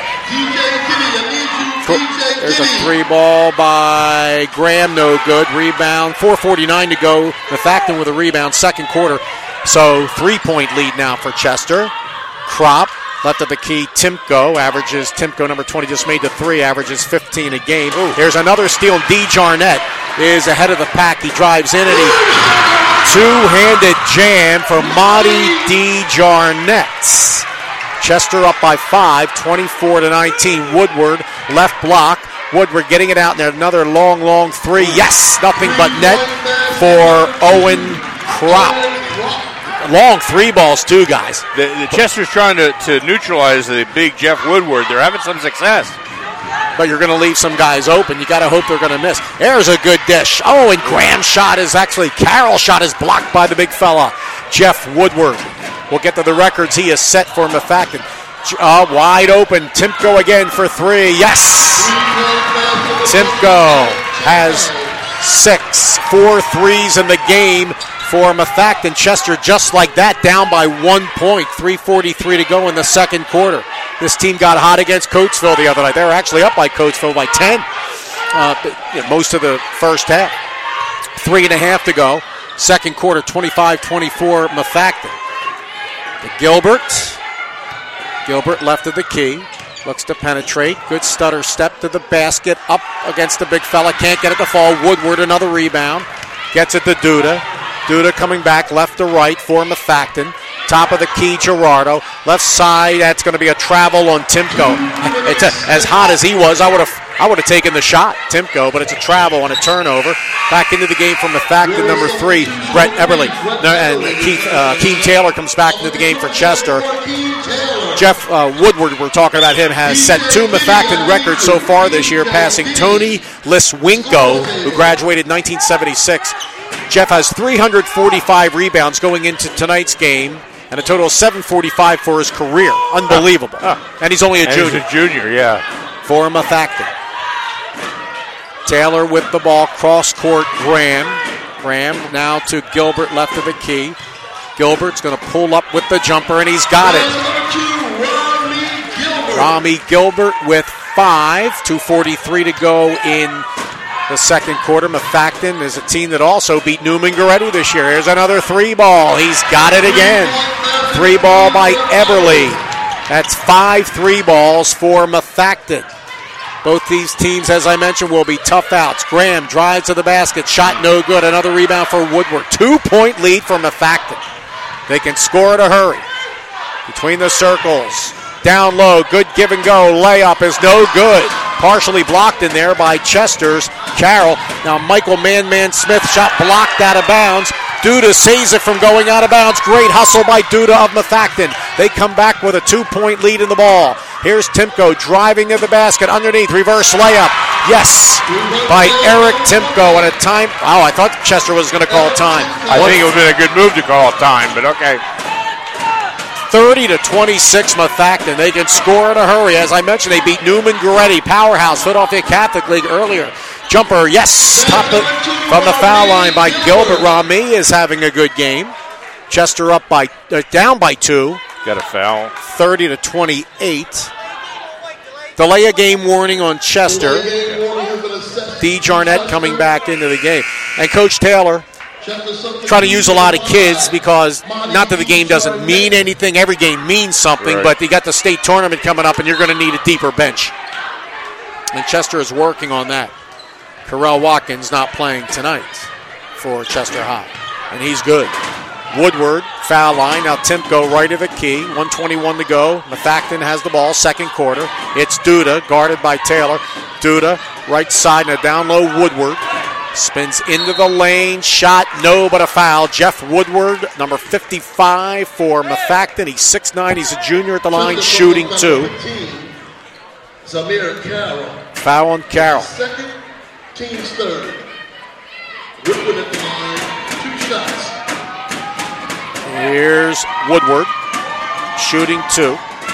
There's a 3 ball by Graham, no good. Rebound, 4:49 to go. Methacton with a rebound, second quarter. So 3-point lead now for Chester. Kropp, left of the key, Timko number 20 just made the 3, averages 15 a game. Ooh. Here's another steal. D. Jarnett is ahead of the pack. He drives in and he two-handed jam for Monty D. Jarnett. Chester up by 5, 24-19. Woodward, left block. Woodward getting it out there. Another long 3. Yes, nothing but net for Owen Kropp. Long 3 balls, too, guys. The Chester's trying to neutralize the big Jeff Woodward. They're having some success. But you're going to leave some guys open. You got to hope they're going to miss. There's a good dish. Oh, and Carroll's shot is blocked by the big fella, Jeff Woodward. We'll get to the records he is set for Methacton. Wide open. Timko again for 3. Yes! Timko has 4 threes in the game for Methacton. Chester just like that, down by 1 point. 3:43 to go in the second quarter. This team got hot against Coatesville the other night. They were actually up by Coatesville by 10 most of the first half. 3.5 to go. Second quarter, 25-24 Methacton. Gilbert left of the key. Looks to penetrate. Good stutter step to the basket. Up against the big fella. Can't get it to fall. Woodward, another rebound. Gets it to Duda. Duda coming back left to right for Methacton. Top of the key, Gerardo. Left side, that's going to be a travel on Timko. As hot as he was, I would have I would have taken the shot, Timko, but it's a travel and a turnover. Back into the game from Methacton, number 3, Brett Eberly. And Keem Taylor comes back into the game for Chester. Jeff Woodward, we're talking about him, has set 2 Methacton records so far this year, passing Tony Liswinko, who graduated in 1976. Jeff has 345 rebounds going into tonight's game, and a total of 745 for his career. Unbelievable. And he's only a junior. He's a junior, yeah. For Methacton. Taylor with the ball, cross-court, Graham. Graham now to Gilbert, left of the key. Gilbert's going to pull up with the jumper, and he's got it. Rami Gilbert with 5, 2:43 to go in the second quarter. Methacton is a team that also beat Newman Goretti this year. Here's another 3-ball. He's got it again. 3-ball by Eberly. That's 5 3-balls for Methacton. Both these teams, as I mentioned, will be tough outs. Graham drives to the basket. Shot no good. Another rebound for Woodward. 2-point lead for Methacton. They can score in a hurry. Between the circles. Down low. Good give and go. Layup is no good. Partially blocked in there by Chester's Carroll. Now Michael Man Smith shot blocked out of bounds. Duda saves it from going out of bounds. Great hustle by Duda of Methacton. They come back with a 2-point lead in the ball. Here's Timko driving to the basket underneath. Reverse layup. Yes, by Eric Timko at a time. Oh, I thought Chester was going to call time. I think it would have been a good move to call time, but okay. 30-26 Methacton. They can score in a hurry. As I mentioned, they beat Newman Goretti, powerhouse, Philadelphia Catholic League earlier. Jumper, yes, top it from the foul line by Gilbert. Rami is having a good game. Chester up by down by 2. Got a foul. 30-28. Delay a game warning on Chester. D. Jarnett coming back into the game. And Coach Taylor trying to use a lot of kids because not that the game doesn't mean anything. Every game means something, right. But you got the state tournament coming up and you're going to need a deeper bench. And Chester is working on that. Carell Watkins not playing tonight for Chester High. And he's good. Woodward, foul line. Now Timko right of the key. 1:21 to go. Methacton has the ball, second quarter. It's Duda, guarded by Taylor. Duda, right side, and a down low Woodward. Spins into the lane. Shot, no, but a foul. Jeff Woodward, number 55 for Methacton. He's 6'9". He's a junior at the line, shooting 2. Zamir Carroll. Foul on Carroll. Second, team's third. Woodward at the line, 2 shots. Here's Woodward, shooting 2.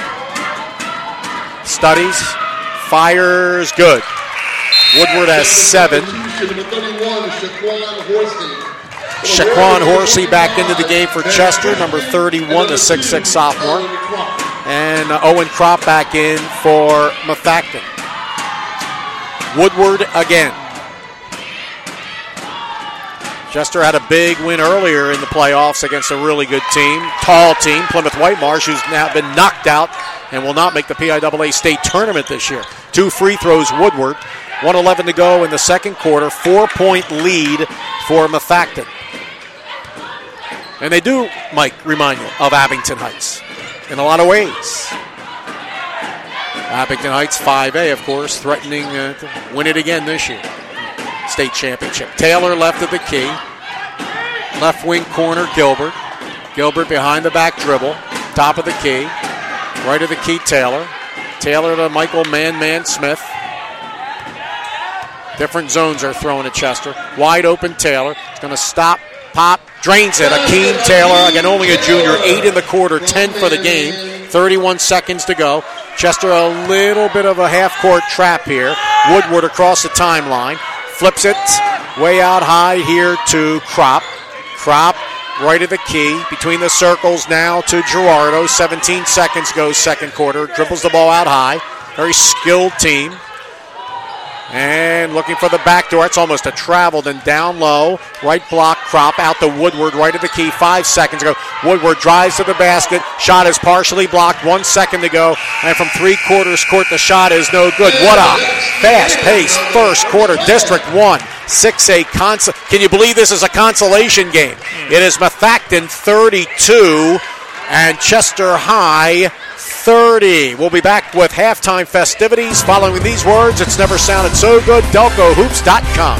Studies, fires, good. Woodward has 7. Shaquan Horsey back into the game for Chester, number 31, the 6'6" sophomore. And Owen Kropp back in for Methacton. Woodward again. Chester had a big win earlier in the playoffs against a really good team, tall team, Plymouth Whitemarsh, who's now been knocked out and will not make the PIAA state tournament this year. 2 free throws, Woodward. 1:11 to go in the second quarter. 4-point lead for Methacton. And they do, Mike, remind you of Abington Heights in a lot of ways. Abington Heights 5A, of course, threatening to win it again this year. State championship. Taylor left of the key. Left wing corner, Gilbert. Gilbert behind the back dribble. Top of the key. Right of the key, Taylor. Taylor to Michael Man Smith. Different zones are thrown at Chester. Wide open Taylor. He's going to stop, pop, drains it. Akeem Taylor, again only a junior. 8 in the quarter, 10 for the game. 31 seconds to go. Chester a little bit of a half-court trap here. Woodward across the timeline. Flips it way out high here to Kropp. Kropp right of the key. Between the circles now to Gerardo. 17 seconds goes second quarter. Dribbles the ball out high. Very skilled team. And looking for the back door. It's almost a travel. Then down low. Right block. Kropp out to Woodward. Right of the key. 5 seconds ago. Woodward drives to the basket. Shot is partially blocked. 1 second to go. And from 3/4 court, the shot is no good. What a fast-paced first quarter. District 1. 6A. Can you believe this is a consolation game? It is Methacton 32 and Chester High 30. We'll be back with halftime festivities following these words. It's never sounded so good. DelcoHoops.com.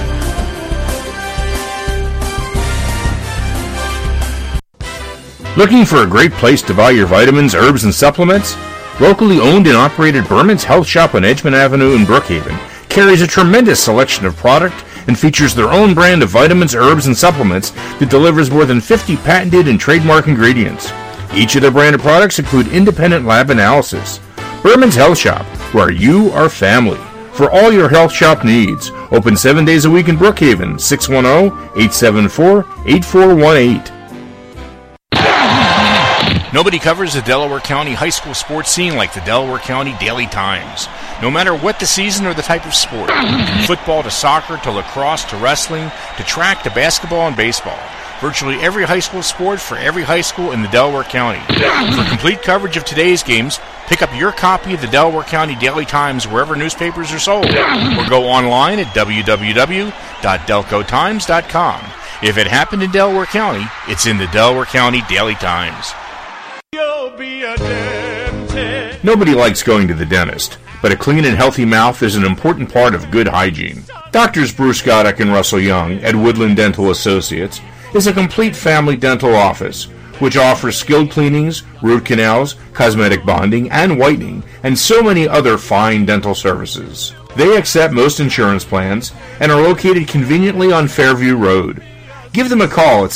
Looking for a great place to buy your vitamins, herbs, and supplements? Locally owned and operated Berman's Health Shop on Edgemont Avenue in Brookhaven carries a tremendous selection of product and features their own brand of vitamins, herbs, and supplements that delivers more than 50 patented and trademark ingredients. Each of their branded products include independent lab analysis. Berman's Health Shop, where you are family. For all your health shop needs, open 7 days a week in Brookhaven, 610-874-8418. Nobody covers the Delaware County high school sports scene like the Delaware County Daily Times. No matter what the season or the type of sport, from football to soccer to lacrosse to wrestling to track to basketball and baseball, virtually every high school sport for every high school in the Delaware County. For complete coverage of today's games, pick up your copy of the Delaware County Daily Times wherever newspapers are sold, or go online at www.delcotimes.com. If it happened in Delaware County, it's in the Delaware County Daily Times. Nobody likes going to the dentist, but a clean and healthy mouth is an important part of good hygiene. Doctors Bruce Goddick and Russell Young at Woodland Dental Associates is a complete family dental office, which offers skilled cleanings, root canals, cosmetic bonding, and whitening, and so many other fine dental services. They accept most insurance plans and are located conveniently on Fairview Road. Give them a call at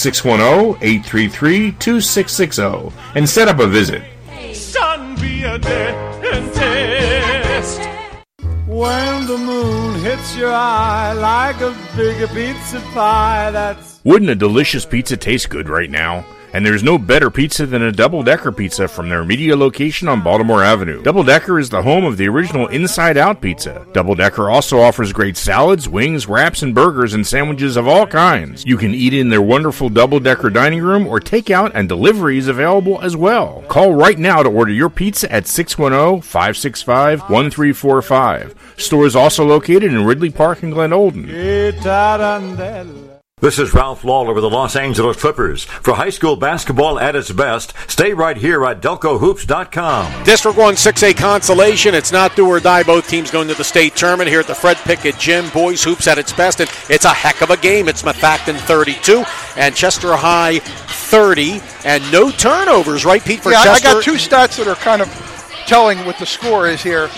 610-833-2660 and set up a visit. Son, be a dentist. When the moon hits your eye like a big pizza pie, that's... Wouldn't a delicious pizza taste good right now? And there's no better pizza than a Double Decker pizza from their media location on Baltimore Avenue. Double Decker is the home of the original Inside Out pizza. Double Decker also offers great salads, wings, wraps, and burgers and sandwiches of all kinds. You can eat in their wonderful Double Decker dining room or take out, and delivery is available as well. Call right now to order your pizza at 610-565-1345. Store is also located in Ridley Park and Glen Olden. This is Ralph Lawler with the Los Angeles Clippers. For high school basketball at its best, stay right here at DelcoHoops.com. District 1 6A consolation. It's not do or die. Both teams going to the state tournament here at the Fred Pickett Gym. Boys hoops at its best. And it's a heck of a game. It's Methacton 32 and Chester High 30. And no turnovers, right, Pete, for Chester? I got two stats that are kind of telling what the score is here.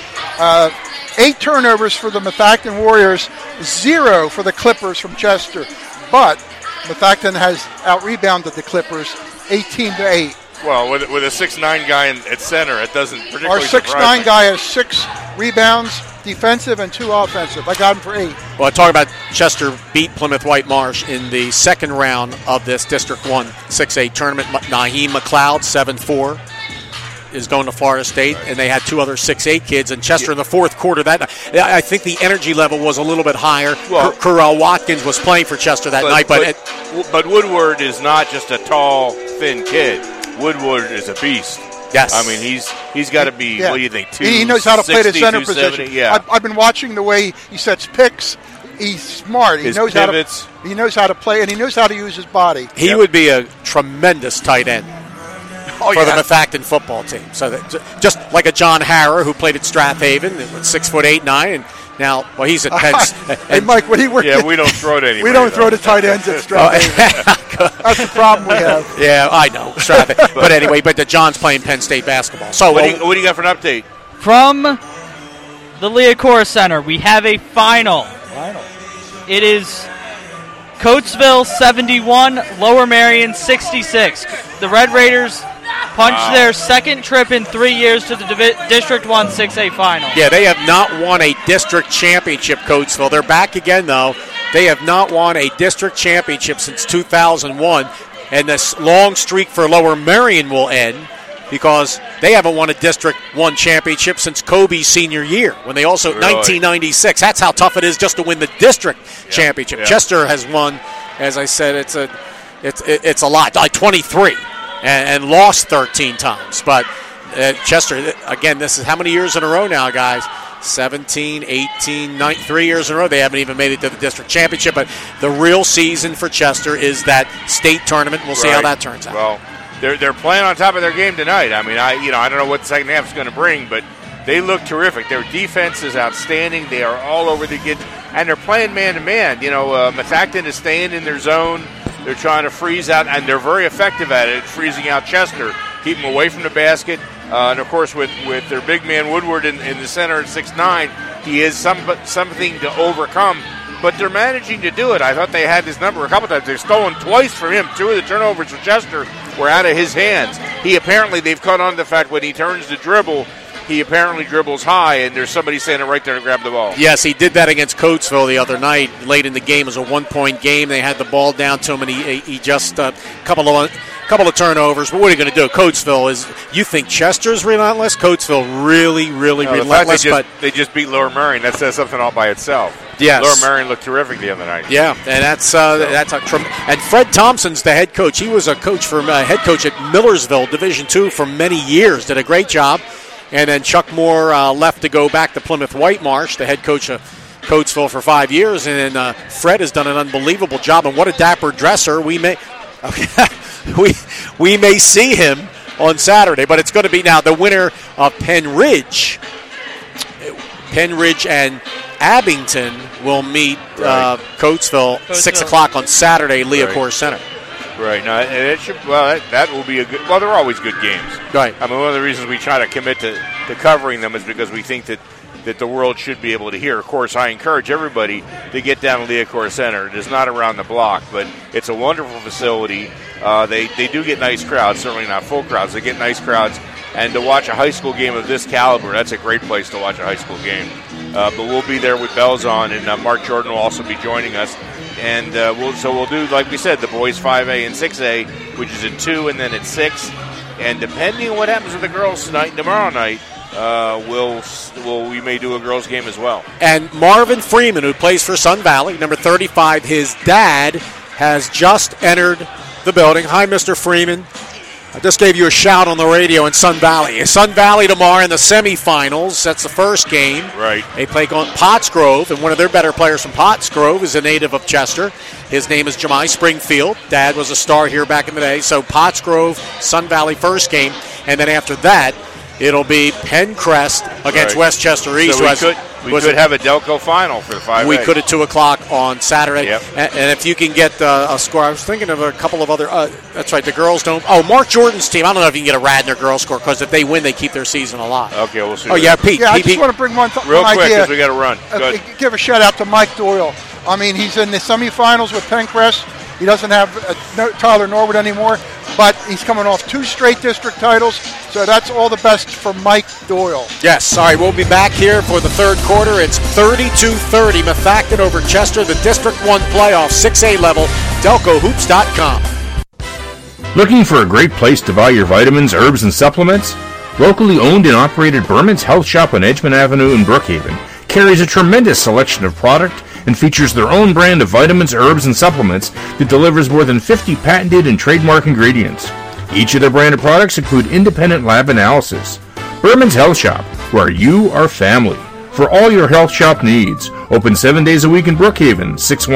8 turnovers for the Methacton Warriors, 0 for the Clippers from Chester. But Methacton has out-rebounded the Clippers 18-8. Well, with a 6'9" guy at center, it doesn't particularly surprise me. Our 6'9" guy has 6 rebounds, defensive, and 2 offensive. I got him for 8. Well, I talk about Chester beat Plymouth White Marsh in the second round of this District 1 6A tournament. Naheem McLeod, 7'4", is going to Florida State, and they had 2 other 6'8" kids. And Chester in the fourth quarter, I think the energy level was a little bit higher. Well, Correll Watkins was playing for Chester that night. But Woodward is not just a tall, thin kid. Woodward is a beast. Yes. I mean, he's got to be, what do you think, he knows how to play the center position. Yeah. I've been watching the way he sets picks. He's smart. He knows pivots. He knows how to play, and he knows how to use his body. He would be a tremendous tight end. For the Methacton football team. So that, just like a John Harrer who played at Strathaven, 6'8", 9", and now, well, he's at Penn State. Hey, Mike, when he worked we don't throw to anybody. We don't throw to tight ends at Strathaven. That's the problem we have. Yeah, I know, Strathaven. But anyway, the John's playing Penn State basketball. So what do you got for an update? From the Leocora Center, we have a final. It is Coatesville 71, Lower Merion 66. The Red Raiders punched their second trip in 3 years to the District 1 6A final. Yeah, they have not won a district championship, Coatesville. They're back again, though. They have not won a district championship since 2001, and this long streak for Lower Merion will end because they haven't won a District 1 championship since Kobe's senior year, when they also, 1996. That's how tough it is just to win the district championship. Yeah. Chester has won, as I said, it's a lot, like 23. And lost 13 times. But Chester, again, this is how many years in a row now, guys? 17, 18, 19, 3 years in a row. They haven't even made it to the district championship. But the real season for Chester is that state tournament. We'll see how that turns out. Well, they're playing on top of their game tonight. I mean, I don't know what the second half is going to bring, but they look terrific. Their defense is outstanding. They are all over the kids, and they're playing man-to-man. Methacton is staying in their zone. They're trying to freeze out, and they're very effective at it, freezing out Chester, keep them away from the basket. And, of course, with their big man Woodward in the center at 6'9", he is something to overcome. But they're managing to do it. I thought they had his number a couple times. They've stolen twice from him. 2 of the turnovers for Chester were out of his hands. They've caught on to the fact when he turns to dribble, he apparently dribbles high, and there's somebody standing right there to grab the ball. Yes, he did that against Coatesville the other night. Late in the game, it was a 1-point game. They had the ball down to him, and he just couple of turnovers. But what are you going to do? Coatesville is. You think Chester's relentless? Coatesville really relentless. They just beat Lower Merion. That says something all by itself. Yes. Lower Merion looked terrific the other night. Yeah, and that's and Fred Thompson's the head coach. He was a coach head coach at Millersville Division II for many years. Did a great job. And then Chuck Moore left to go back to Plymouth Whitemarsh, the head coach of Coatesville for 5 years. And then Fred has done an unbelievable job. And what a dapper dresser. We may see him on Saturday. But it's going to be now the winner of Penn Ridge and Abington will meet Coatesville 6 o'clock on Saturday, Leocore Center. Right. Now, that will be a good. Well, they're always good games. Right. I mean, one of the reasons we try to commit to covering them is because we think that the world should be able to hear. Of course, I encourage everybody to get down to Leocore Center. It is not around the block, but it's a wonderful facility. They do get nice crowds. Certainly not full crowds. They get nice crowds. And to watch a high school game of this caliber, that's a great place to watch a high school game. But we'll be there with bells on, and Mark Jordan will also be joining us. And we'll do, like we said, the boys 5A and 6A, which is at 2 and then at 6. And depending on what happens with the girls tonight and tomorrow night, we may do a girls game as well. And Marvin Freeman, who plays for Sun Valley, number 35, his dad has just entered the building. Hi, Mr. Freeman. I just gave you a shout on the radio in Sun Valley. Sun Valley tomorrow in the semifinals. That's the first game. Right. They play Pottsgrove, and one of their better players from Pottsgrove is a native of Chester. His name is Jemai Springfield. Dad was a star here back in the day. So Pottsgrove, Sun Valley first game. And then after that, it'll be Pencrest against Westchester East. So we could have a Delco final for the 5A. We could at 2 o'clock on Saturday. Yep. And if you can get a score, I was thinking of a couple of other. That's right, the girls don't. Oh, Mark Jordan's team. I don't know if you can get a Radnor girls score because if they win, they keep their season alive. Okay, we'll see. Oh, yeah, Pete. Yeah, I just want to bring one real quick because we got to run. Give a shout out to Mike Doyle. I mean, he's in the semifinals with Pencrest. He doesn't have Tyler Norwood anymore, but he's coming off 2 straight district titles, so that's all the best for Mike Doyle. Yes, all right, we'll be back here for the third quarter. It's 32-30, Methacton over Chester, the District 1 playoff, 6A level, DelcoHoops.com. Looking for a great place to buy your vitamins, herbs, and supplements? Locally owned and operated Berman's Health Shop on Edgemont Avenue in Brookhaven carries a tremendous selection of product and features their own brand of vitamins, herbs, and supplements that delivers more than 50 patented and trademark ingredients. Each of their branded products include independent lab analysis. Berman's Health Shop, where you are family. For all your health shop needs, open 7 days a week in Brookhaven,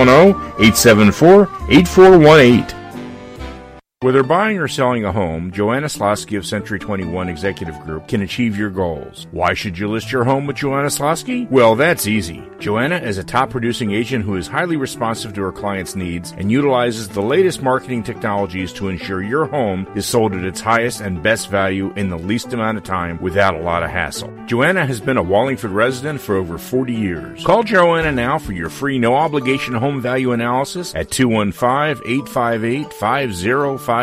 610-874-8418. Whether buying or selling a home, Joanna Slosky of Century 21 Executive Group can achieve your goals. Why should you list your home with Joanna Slosky? Well, that's easy. Joanna is a top producing agent who is highly responsive to her clients' needs and utilizes the latest marketing technologies to ensure your home is sold at its highest and best value in the least amount of time without a lot of hassle. Joanna has been a Wallingford resident for over 40 years. Call Joanna now for your free no-obligation home value analysis at 215-858-5050.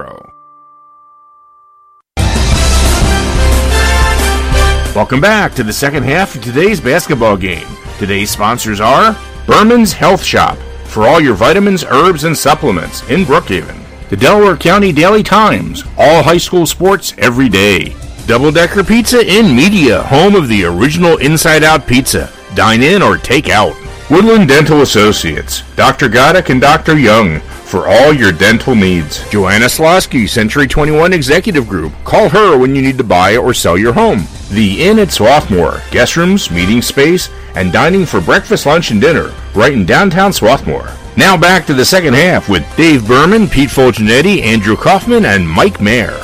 Welcome back to the second half of today's basketball game. Today's sponsors are Berman's Health Shop for all your vitamins, herbs, and supplements in Brookhaven. The Delaware County Daily Times, all high school sports every day. Double Decker Pizza in Media, home of the original Inside Out Pizza. Dine in or take out. Woodland Dental Associates, Dr. Goddick and Dr. Young, for all your dental needs. Joanna Slosky, Century 21 Executive Group. Call her when you need to buy or sell your home. The Inn at Swarthmore, guest rooms, meeting space, and dining for breakfast, lunch, and dinner. right in downtown Swarthmore. Now back to the second half with Dave Berman, Pete Fulgenetti, Andrew Kaufman, and Mike Mayer.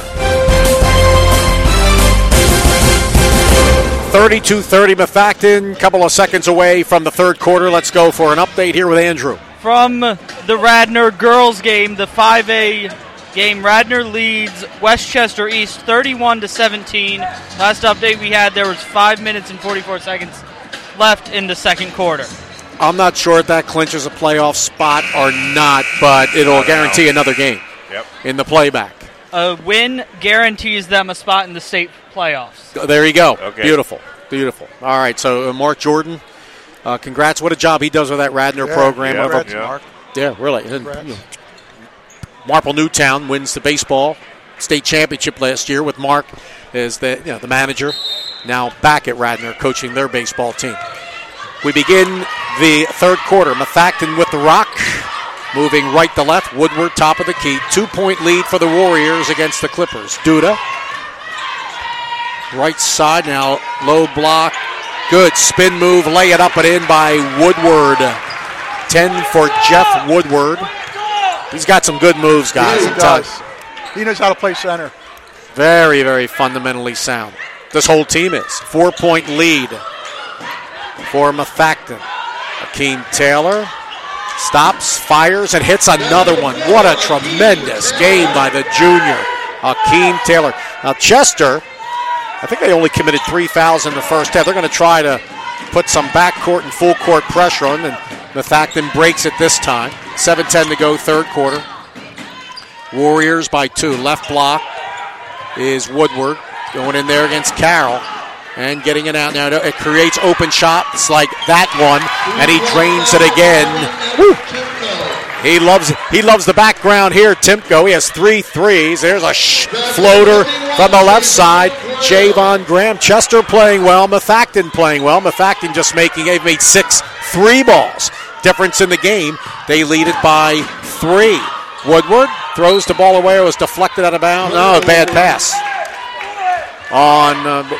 32-30 Methacton, couple of seconds away from the third quarter. Let's go for an update here with Andrew. From the Radnor girls game, the 5A game, Radnor leads Westchester East 31-17. Last update we had, there was 5 minutes and 44 seconds left in the second quarter. I'm not sure if that clinches a playoff spot or not, but it'll guarantee another game in the playback. A win guarantees them a spot in the state playoffs. There you go. Okay. Beautiful. All right, so Mark Jordan, congrats. What a job he does with that Radnor program. Congrats, Mark. Yeah, really. Marple Newtown wins the baseball state championship last year with Mark as the manager, now back at Radnor coaching their baseball team. We begin the third quarter. Methacton with the rock, moving right to left. Woodward top of the key. 2-point lead for the Warriors against the Clippers. Duda, right side now, low block. Good spin move, lay it up and in by Woodward. 10 for Jeff Woodward. He's got some good moves, guys. He does. He knows how to play center. Very, very fundamentally sound. This whole team is. 4-point lead for Methacton. Akeem Taylor stops, fires, and hits another one. What a tremendous game by the junior, Akeem Taylor. Now, Chester, I think they only committed 3 fouls in the first half. They're going to try to put some backcourt and full court pressure on, and Methacton breaks it this time. 7:10 to go, third quarter. Warriors by 2. Left block is Woodward going in there against Carroll and getting it out now. It creates open shots like that one, and he drains it again. Woo. He loves the background here. Timko, he has 3 threes. There's a floater from the left side. Javon Graham. Chester playing well. Methacton playing well. Methacton just they've made 6 3 balls. Difference in the game. They lead it by 3. Woodward throws the ball away. It was deflected out of bounds. No, bad pass on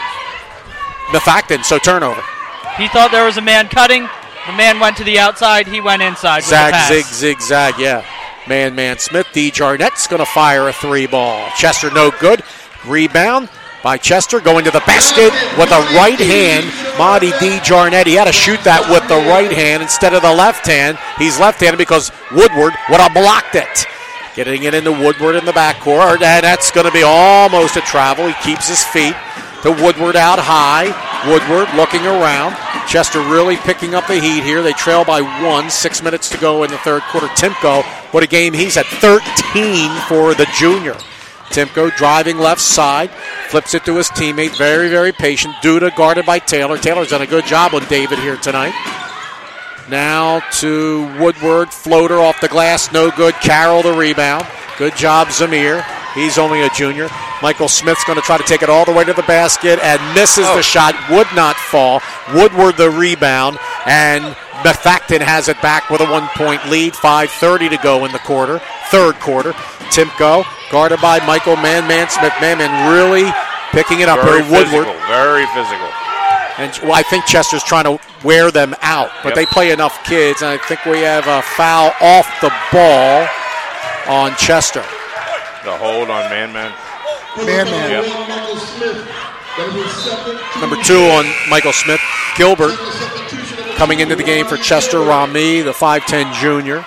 Methacton, so turnover. He thought there was a man cutting. The man went to the outside. He went inside with the pass. Zig, yeah. Man, Smith. D. Jarnett's going to fire a 3 ball. Chester no good. Rebound by Chester, going to the basket with a right hand. Monty D. Jarnett, he had to shoot that with the right hand instead of the left hand. He's left-handed because Woodward would have blocked it. Getting it into Woodward in the backcourt, and that's going to be almost a travel. He keeps his feet to Woodward out high. Woodward looking around. Chester really picking up the heat here. They trail by 1, 6 minutes to go in the third quarter. Timko, what a game he's at. 13 for the junior. Timko driving left side, flips it to his teammate, very, very patient. Duda guarded by Taylor. Taylor's done a good job on David here tonight. Now to Woodward, floater off the glass, no good. Carroll the rebound. Good job, Zamir. He's only a junior. Michael Smith's going to try to take it all the way to the basket and misses the shot, would not fall. Woodward the rebound, and Methacton has it back with a 1-point lead. 5:30 to go in the quarter, third quarter. Timko, guarded by Michael Smith. Man, really picking it up. Very Woodward. Very physical. And I think Chester's trying to wear them out, but they play enough kids, and I think we have a foul off the ball on Chester. The hold on man. Man. Yep. Number 2 on Michael Smith. Gilbert coming into the game for Chester. Rami, the 5'10 junior.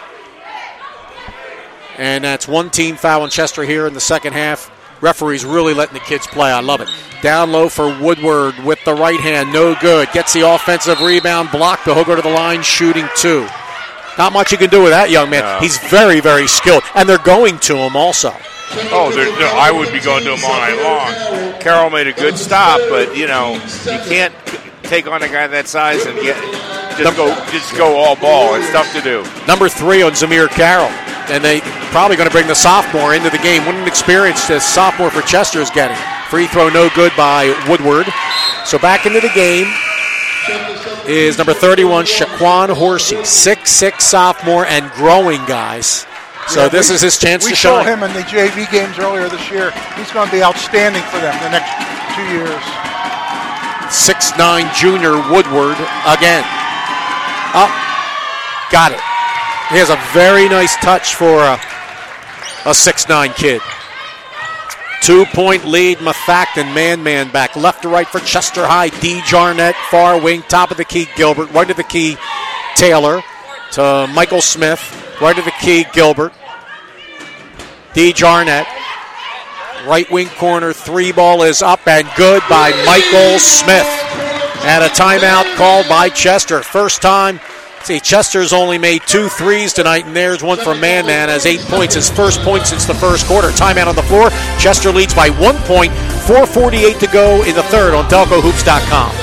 And that's 1 team foul on Chester here in the second half. Referee's really letting the kids play. I love it. Down low for Woodward with the right hand. No good. Gets the offensive rebound. Blocked. He'll go to the line shooting 2. Not much you can do with that young man. No. He's very, very skilled. And they're going to him also. Oh, I would be going to him all night long. Carroll made a good stop, but, you can't take on a guy that size and just go all ball. It's tough to do. Number 3 on Zamir Carroll. And they probably going to bring the sophomore into the game. What an experience this sophomore for Chester is getting. Free throw no good by Woodward. So back into the game is number 31, Shaquan Horsey. 6'6 sophomore and growing, guys. So this is his chance to shine. We saw him in the JV games earlier this year. He's going to be outstanding for them the next 2 years. 6'9 junior Woodward again. Up. Got it. He has a very nice touch for a 6'9" kid. 2-point lead, Methacton, man back. Left to right for Chester High. D. Jarnett, far wing, top of the key, Gilbert. Right of the key, Taylor. To Michael Smith. Right of the key, Gilbert. D. Jarnett. Right wing corner, 3 ball is up and good by Michael Smith. And a timeout called by Chester. First time. See, Chester's only made 2 threes tonight, and there's one from Man has 8 points. His first point since the first quarter. Timeout on the floor. Chester leads by 1 point. 4:48 to go in the third on DelcoHoops.com.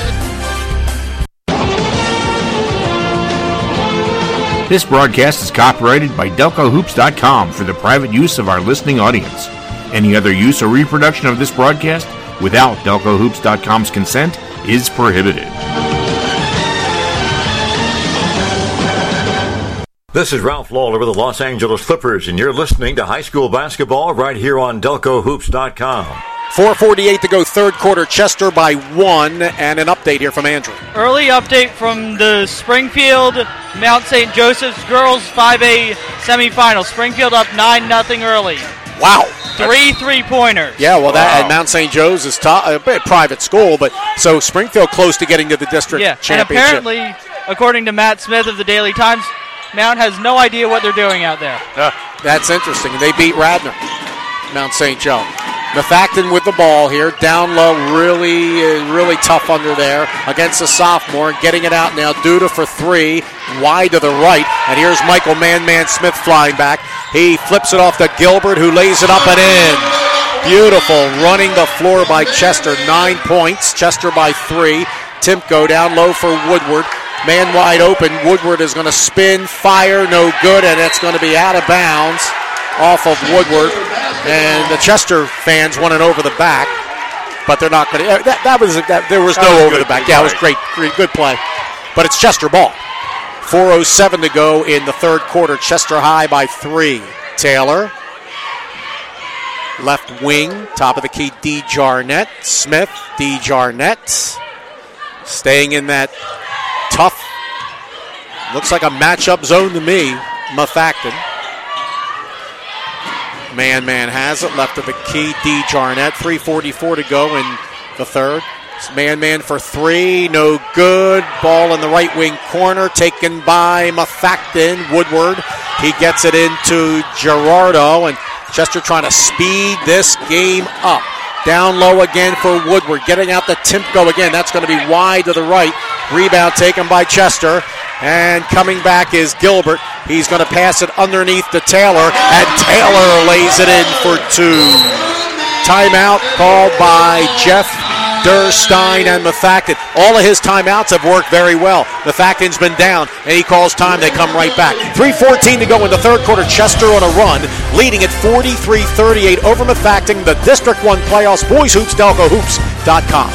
This broadcast is copyrighted by DelcoHoops.com for the private use of our listening audience. Any other use or reproduction of this broadcast without DelcoHoops.com's consent is prohibited. This is Ralph Lawler with the Los Angeles Clippers, and you're listening to high school basketball right here on DelcoHoops.com. 4:48 to go, third quarter. Chester by 1, and an update here from Andrew. Early update from the Springfield Mount St. Joseph's girls 5A semifinal. Springfield up 9-0 early. Wow. 3 3-pointers. Yeah, well, that at Mount St. Joe's is a private school, but so Springfield close to getting to the district championship. And apparently, according to Matt Smith of the Daily Times, Mount has no idea what they're doing out there. That's interesting. They beat Radnor, Mount St. Joe. Methacton with the ball here. Down low, really tough under there against the sophomore. Getting it out now. Duda for 3. Wide to the right. And here's Michael Man Smith flying back. He flips it off to Gilbert, who lays it up and in. Beautiful. Running the floor by Chester. 9 points. Chester by 3. Timko down low for Woodward. Man wide open. Woodward is going to spin, fire, no good, and it's going to be out of bounds off of Woodward. And the Chester fans want it over the back, but they're not going to. There was no over the back. Yeah, it was great, good play. But it's Chester ball. 4:07 to go in the third quarter. Chester High by 3. Taylor. Left wing, top of the key, D. Jarnett. Smith, D. Jarnett. Staying in that tough, looks like a matchup zone to me, Methacton. Man has it, left of the key, D. Jarnett. 3:44 to go in the third. It's man for 3, no good. Ball in the right wing corner, taken by Methacton. Woodward, he gets it into Gerardo, and Chester trying to speed this game up. Down low again for Woodward, getting out the Timko again. That's going to be wide to the right. Rebound taken by Chester, and coming back is Gilbert. He's going to pass it underneath to Taylor, and Taylor lays it in for 2. Timeout called by Jeff Durstein and Methacton. All of his timeouts have worked very well. Methacton's been down, and he calls time. They come right back. 3:14 to go in the third quarter. Chester on a run, leading at 43-38 over Methacton. The District 1 playoffs. Boys Hoops, DelcoHoops.com.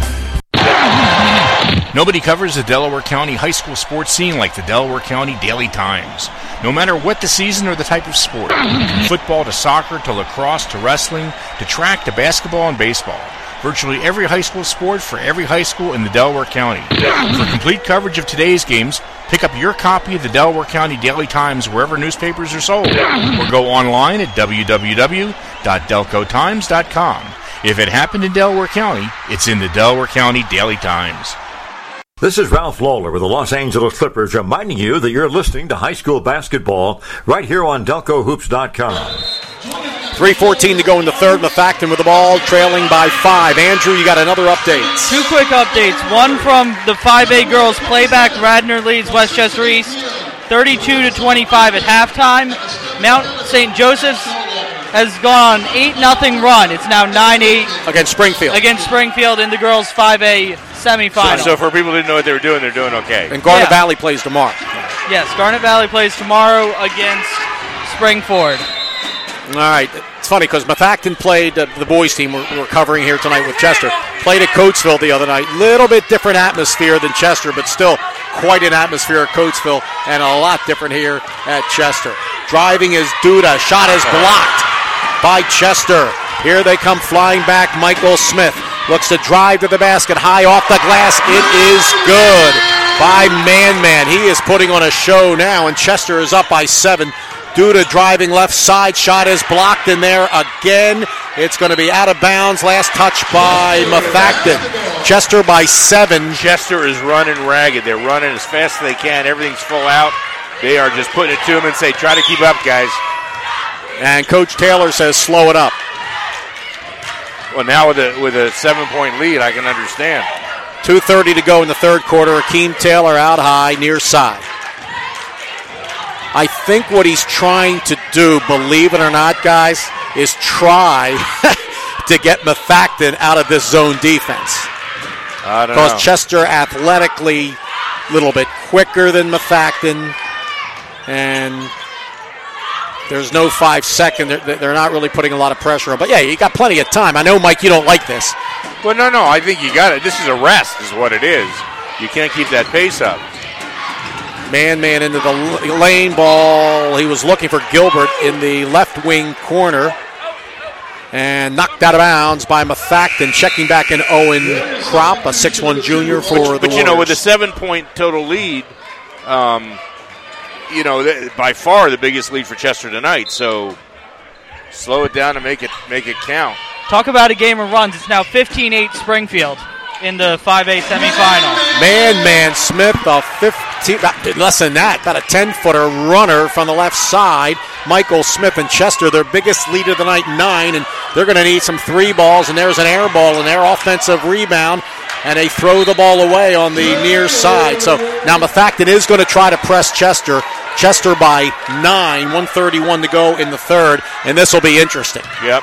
Nobody covers the Delaware County high school sports scene like the Delaware County Daily Times. No matter what the season or the type of sport, from football to soccer to lacrosse to wrestling to track to basketball and baseball. Virtually every high school sport for every high school in the Delaware County. For complete coverage of today's games, pick up your copy of the Delaware County Daily Times wherever newspapers are sold, or go online at www.delcotimes.com. If it happened in Delaware County, it's in the Delaware County Daily Times. This is Ralph Lawler with the Los Angeles Clippers, reminding you that you're listening to high school basketball right here on DelcoHoops.com. 3:14 to go in the third. Methacton with the ball, trailing by 5. Andrew, you got another update. 2 quick updates. One from the 5A girls playback. Radnor leads Westchester East 32-25 at halftime. Mount St. Joseph's has gone on 8-0 run. It's now 9-8 against Springfield. In the girls 5A semifinal. So for people who didn't know what they were doing, they're doing okay. And Garnet Valley plays tomorrow. Yes, Garnet Valley plays tomorrow against Springford. All right. It's funny because Methacton played the boys team we're covering here tonight with Chester. Played at Coatesville the other night. Little bit different atmosphere than Chester, but still quite an atmosphere at Coatesville and a lot different here at Chester. Driving is Duda. Shot is blocked by Chester. Here they come flying back. Michael Smith looks to drive to the basket. High off the glass. It is good. by Man. He is putting on a show now, and Chester is up by 7. Duda driving left side. Shot is blocked in there again. It's going to be out of bounds. Last touch by Methacton. Chester by 7. Chester is running ragged. They're running as fast as they can. Everything's full out. They are just putting it to them and say, try to keep up, guys. And Coach Taylor says, slow it up. Well, now with a 7-point lead, I can understand. 2:30 to go in the third quarter. Akeem Taylor out high, near side. I think what he's trying to do, believe it or not, guys, is try to get Methacton out of this zone defense. I don't know. Because Chester athletically a little bit quicker than Methacton, and there's no 5 second. They're not really putting a lot of pressure on. But, yeah, you got plenty of time. I know, Mike, you don't like this. Well, no, I think you got it. This is a rest is what it is. You can't keep that pace up. Man into the lane ball. He was looking for Gilbert in the left wing corner. And knocked out of bounds by Methacton. Checking back in Owen Kropp, a 6'1 junior for the Warriors. But, you know, with a 7-point total lead, you know, by far the biggest lead for Chester tonight. So slow it down and make it count. Talk about a game of runs. It's now 15-8 Springfield in the 5A semifinal. Man, Smith, a 15, less than that, about a 10-footer runner from the left side. Michael Smith and Chester, their biggest lead of the night, 9, and they're going to need some 3 balls, and there's an air ball in there, offensive rebound, and they throw the ball away on the near side. So now Methacton is going to try to press Chester. Chester by 9, 1:31 to go in the third, and this will be interesting. Yep.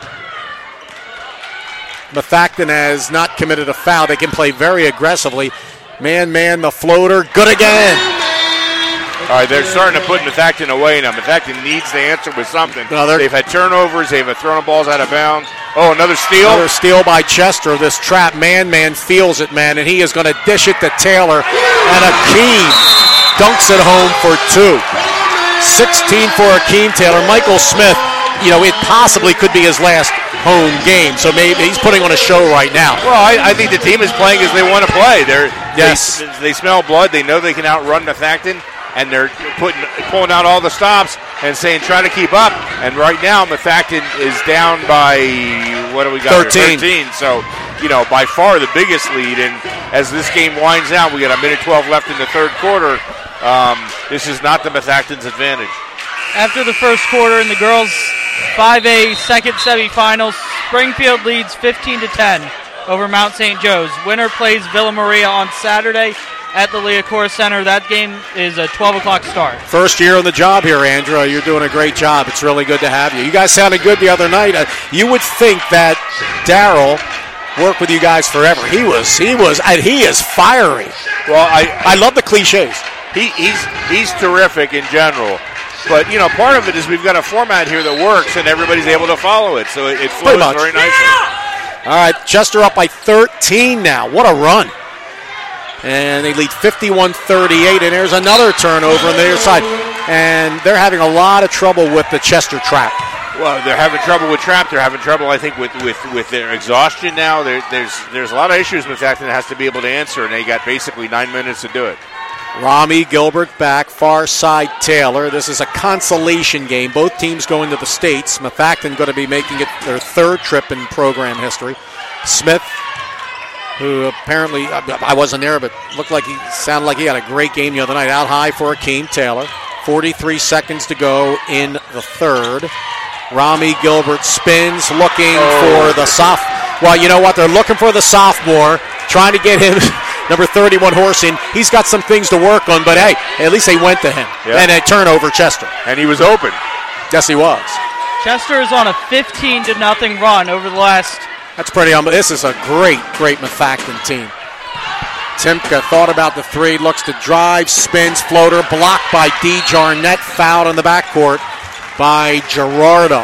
Methacton has not committed a foul. They can play very aggressively. Man, the floater, good again. All right, they're starting to put Methacton away now. Methacton needs to answer with something. No, they've had turnovers. They've thrown balls out of bounds. Oh, another steal. Another steal by Chester. This trap, Man feels it, man, and he is going to dish it to Taylor. And Akeem dunks it home for 2. 16 for Akeem Taylor. Michael Smith, you know, it possibly could be his last home game, so maybe he's putting on a show right now. Well, I think the team is playing as they want to play. Yes. They smell blood. They know they can outrun Methacton, and they're pulling out all the stops and saying try to keep up. And right now, Methacton is down by, what do we got? 13. 13. So, you know, by far the biggest lead. And as this game winds down, we got a minute 12 left in the third quarter. This is not the Methacton's advantage. After the first quarter in the girls' 5A second semifinals, Springfield leads 15-10 over Mount St. Joe's. Winner plays Villa Maria on Saturday at the Liacouras Center. That game is a 12 o'clock start. First year on the job here, Andrew. You're doing a great job. It's really good to have you. You guys sounded good the other night. You would think that Darryl worked with you guys forever. He is fiery. Well, I love the cliches. He's terrific in general. But, you know, part of it is we've got a format here that works, and everybody's able to follow it. So it flows very nicely. All right, Chester up by 13 now. What a run. And they lead 51-38, and there's another turnover on the other side. And they're having a lot of trouble with the Chester trap. Well, they're having trouble with trap. They're having trouble, I think, with their exhaustion now. There's a lot of issues with that has to be able to answer, and they got basically 9 minutes to do it. Rami Gilbert back, far side Taylor. This is a consolation game. Both teams going to the States. Methacton going to be making it their third trip in program history. Smith, who apparently, I wasn't there, but sounded like he had a great game the other night. Out high for Akeem Taylor. 43 seconds to go in the third. Rami Gilbert spins, looking for the Well, you know what? They're looking for the sophomore, trying to get him, number 31 Horsing. He's got some things to work on, but hey, at least they went to him. Yep. And a turnover, Chester. And he was open. Yes, he was. Chester is on a 15-0 run over the last. That's pretty. This is a great Methacton team. Timka thought about the three, looks to drive, spins, floater, blocked by D. Jarnett, fouled in the backcourt by Gerardo.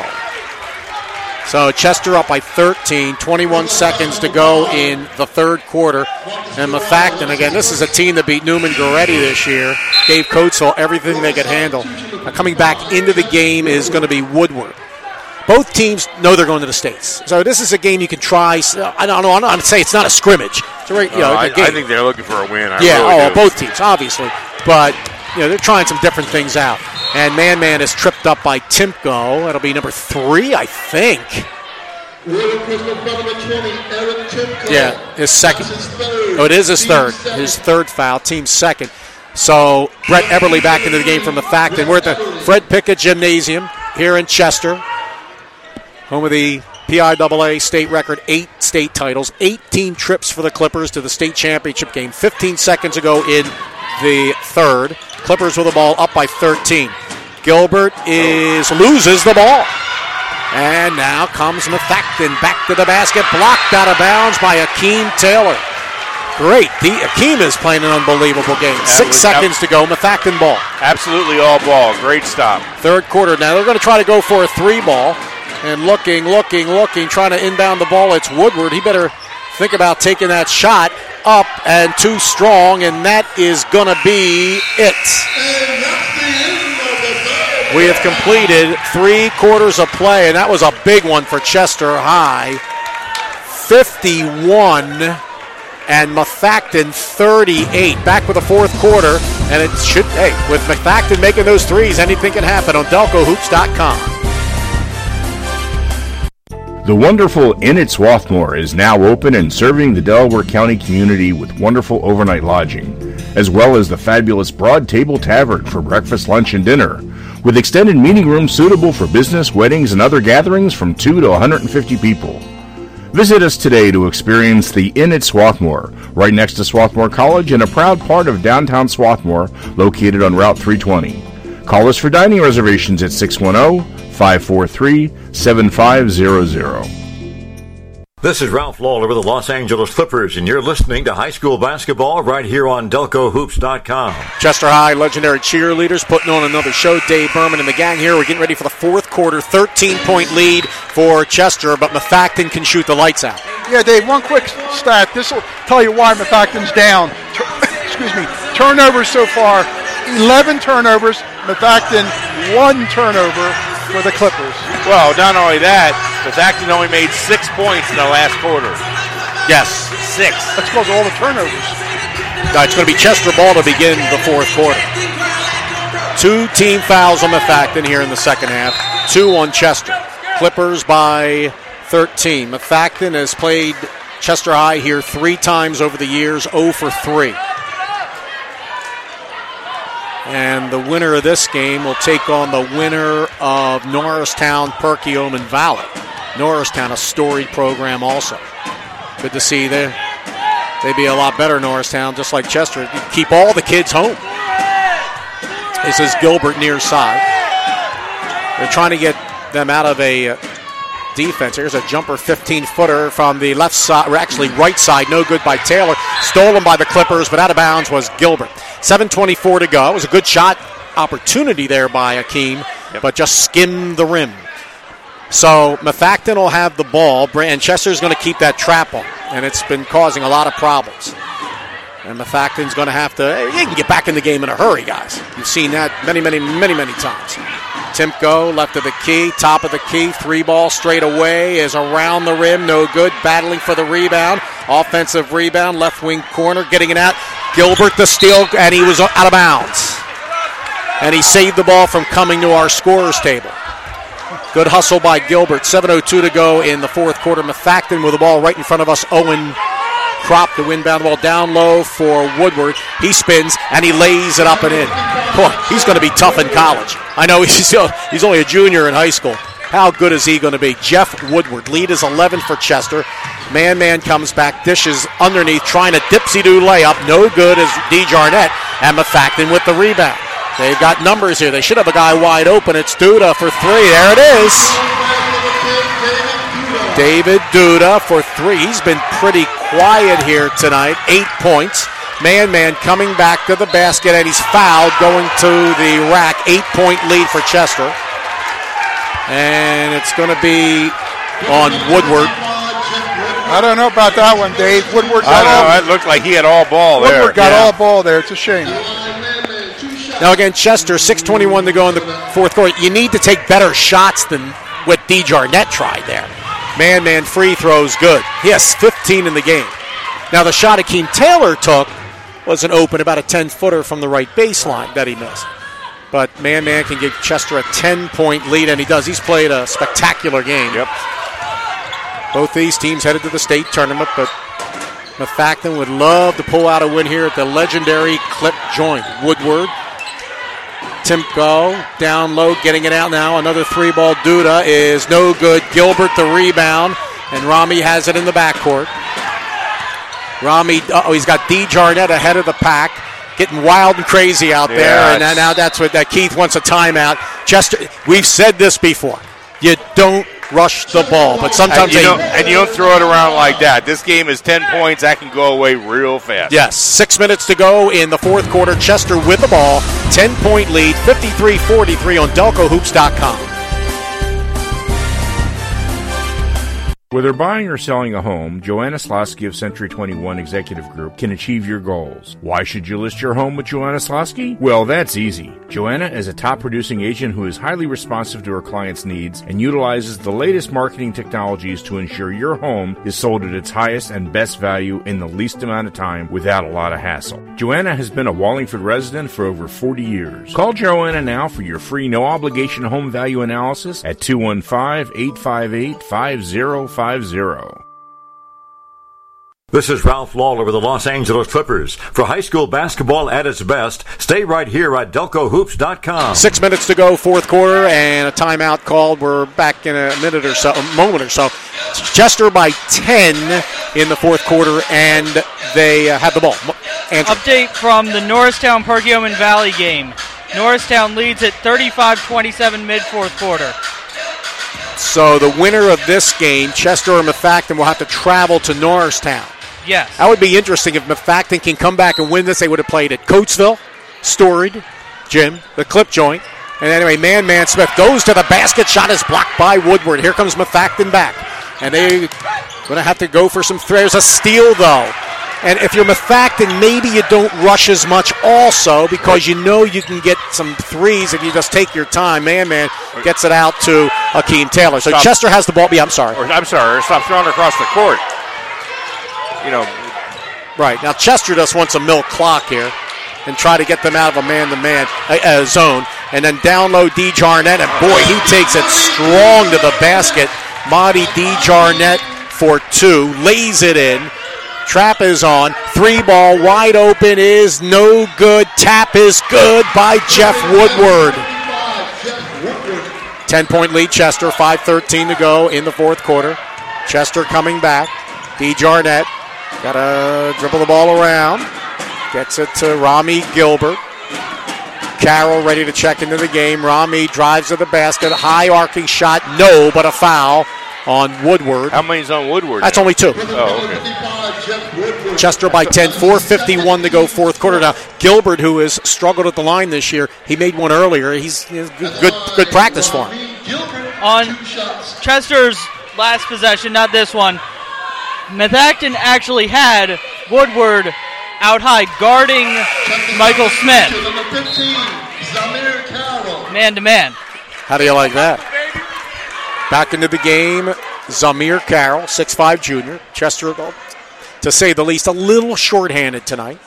So Chester up by 13, 21 seconds to go in the third quarter. And Methacton, again, this is a team that beat Newman Goretti this year, gave Coatesville everything they could handle. Now coming back into the game is going to be Woodward. Both teams know they're going to the States. So this is a game you can try. I don't say it's not a scrimmage, I think they're looking for a win. Both teams, obviously. But, they're trying some different things out. And Man is tripped up by Timko. That'll be number 3, I think. Yeah, his second. It is his third. His third foul, team second. So Brett Eberly back into the game from Methacton. We're at the Fred Pickett Gymnasium here in Chester, home of the PIAA state record, 8 state titles, 18 trips for the Clippers to the state championship game. 15 seconds ago in the third. Clippers with the ball up by 13. Gilbert loses the ball. And now comes Methacton back to the basket, blocked out of bounds by Akeem Taylor. Great. Akeem is playing an unbelievable game. 6 seconds to go. Methacton ball. Absolutely all ball. Great stop. Third quarter. Now they're going to try to go for a 3 ball. And looking, trying to inbound the ball. It's Woodward. He better think about taking that shot up and too strong. And that is going to be it. We have completed 3 quarters of play. And that was a big one for Chester High. 51. And Methacton 38. Back with the fourth quarter, and with Methacton making those threes, anything can happen on DelcoHoops.com. The wonderful Inn at Swarthmore is now open and serving the Delaware County community with wonderful overnight lodging, as well as the fabulous Broad Table Tavern for breakfast, lunch, and dinner, with extended meeting rooms suitable for business, weddings, and other gatherings from 2 to 150 people. Visit us today to experience the Inn at Swarthmore, right next to Swarthmore College and a proud part of downtown Swarthmore, located on Route 320. Call us for dining reservations at 610-543-7500. This is Ralph Lawler with the Los Angeles Clippers, and you're listening to high school basketball right here on DelcoHoops.com. Chester High legendary cheerleaders putting on another show. Dave Berman and the gang here. We're getting ready for the fourth quarter. 13-point lead for Chester, but Methacton can shoot the lights out. Yeah, Dave, one quick stat. This will tell you why Methacton's down. Turnovers so far, 11 turnovers. Methacton 1 turnover for the Clippers. Well, not only that, Methacton only made 6 points in the last quarter. Yes. 6. That's because of all the turnovers. It's going to be Chester ball to begin the fourth quarter. 2 team fouls on Methacton here in the second half. 2 on Chester. Clippers by 13. Methacton has played Chester High here 3 times over the years, 0 for 3. And the winner of this game will take on the winner of Norristown, Perkiomen, and Valley. Norristown, a storied program also. Good to see they'd be a lot better, Norristown, just like Chester. Keep all the kids home. This is Gilbert near side. They're trying to get them out of a defense. Here's a jumper 15-footer from the left side, or actually right side, no good by Taylor. Stolen by the Clippers, but out of bounds was Gilbert. 7:24 to go. It was a good shot opportunity there by Akeem, but just skimmed the rim. So Methacton will have the ball, and Chester's going to keep that trap on, and it's been causing a lot of problems. And Methacton's going to have to, you can get back in the game in a hurry, guys. You've seen that many times. Timko, left of the key, top of the key, 3-ball straight away is around the rim, no good, battling for the rebound. Offensive rebound, left wing corner, getting it out. Gilbert the steal, and he was out of bounds. And he saved the ball from coming to our scorer's table. Good hustle by Gilbert. 7:02 to go in the fourth quarter. Methacton with the ball right in front of us. Owen Kropp, the inbound ball down low for Woodward. He spins, and he lays it up and in. Boy, he's going to be tough in college. I know he's only a junior in high school. How good is he going to be? Jeff Woodward. Lead is 11 for Chester. Man comes back, dishes underneath, trying to dipsy-do layup. No good as D. Jarnett, and Methacton with the rebound. They've got numbers here. They should have a guy wide open. It's Duda for 3. There it is. David Duda for 3. He's been pretty quiet here tonight. 8 points. Man coming back to the basket, and he's fouled going to the rack. 8-point lead for Chester. And it's going to be on Woodward. I don't know about that one, Dave. Woodward got it looked like he had all ball there. Woodward got all ball there. It's a shame. Now again, Chester, 6:21 to go in the fourth quarter. You need to take better shots than what D. Jarnett tried there. Man free throws good. He has 15 in the game. Now, the shot Akeem Taylor took was an open, about a 10-footer from the right baseline that he missed. But Man can give Chester a 10-point lead, and he does. He's played a spectacular game. Yep. Both these teams headed to the state tournament, but Methacton would love to pull out a win here at the legendary Clip Joint. Woodward, Timko down low, getting it out now. Another 3-ball. Duda is no good. Gilbert the rebound, and Rami has it in the backcourt. Rami, he's got D. Jarnett ahead of the pack, getting wild and crazy out there, and now that's what Keith wants a timeout. Chester, we've said this before. You don't rush the ball, but sometimes you don't throw it around like that. This game is 10 points. That can go away real fast. Yes, 6 minutes to go in the fourth quarter. Chester with the ball, 10-point lead, 53-43 on DelcoHoops.com. Whether buying or selling a home, Joanna Slosky of Century 21 Executive Group can achieve your goals. Why should you list your home with Joanna Slosky? Well, that's easy. Joanna is a top-producing agent who is highly responsive to her clients' needs and utilizes the latest marketing technologies to ensure your home is sold at its highest and best value in the least amount of time without a lot of hassle. Joanna has been a Wallingford resident for over 40 years. Call Joanna now for your free no-obligation home value analysis at 215-858-5050. This is Ralph Lawler with the Los Angeles Clippers. For high school basketball at its best, stay right here at DelcoHoops.com. 6 minutes to go, fourth quarter, and a timeout called. We're back in a moment or so. Chester by 10 in the fourth quarter, and they have the ball. Andrew. Update from the Norristown Perkiomen Valley game. Norristown leads at 35-27 mid-fourth quarter. So the winner of this game, Chester or Methacton, will have to travel to Norristown. Yes. That would be interesting if Methacton can come back and win this. They would have played at Coatesville, Storied, Jim, the Clip Joint. And anyway, Man Smith goes to the basket. Shot is blocked by Woodward. Here comes Methacton back. And they're going to have to go for some threes. A steal, though. And if you're Methacton, maybe you don't rush as much also because you know you can get some threes if you just take your time. Man gets it out to Akeem Taylor. So Chester has the ball. Yeah, I'm sorry. Stop throwing it across the court. Right. Now Chester just wants a milk clock here and try to get them out of a man-to-man zone. And then down low, D. Jarnett. And, boy, he takes it strong to the basket. Monty D. Jarnett for two. Lays it in. Trap is on. 3-ball wide open is no good. Tap is good by Jeff Woodward. 10-point lead, Chester. 5:13 to go in the fourth quarter. Chester coming back. D. Jarnett got to dribble the ball around. Gets it to Rami Gilbert. Carroll ready to check into the game. Rami drives to the basket. High arcing shot. No, but a foul on Woodward. How many's on Woodward? That's only two. Oh, okay. Chester by 10, 4:51 to go, fourth quarter. Now, Gilbert, who has struggled at the line this year, he made one earlier. He's good practice for him. On Chester's last possession, not this one, Methacton actually had Woodward out high guarding Michael Smith. Man-to-man. How do you like that? Back into the game, Zamir Carroll, 6'5 junior. Chester, to say the least, a little shorthanded tonight.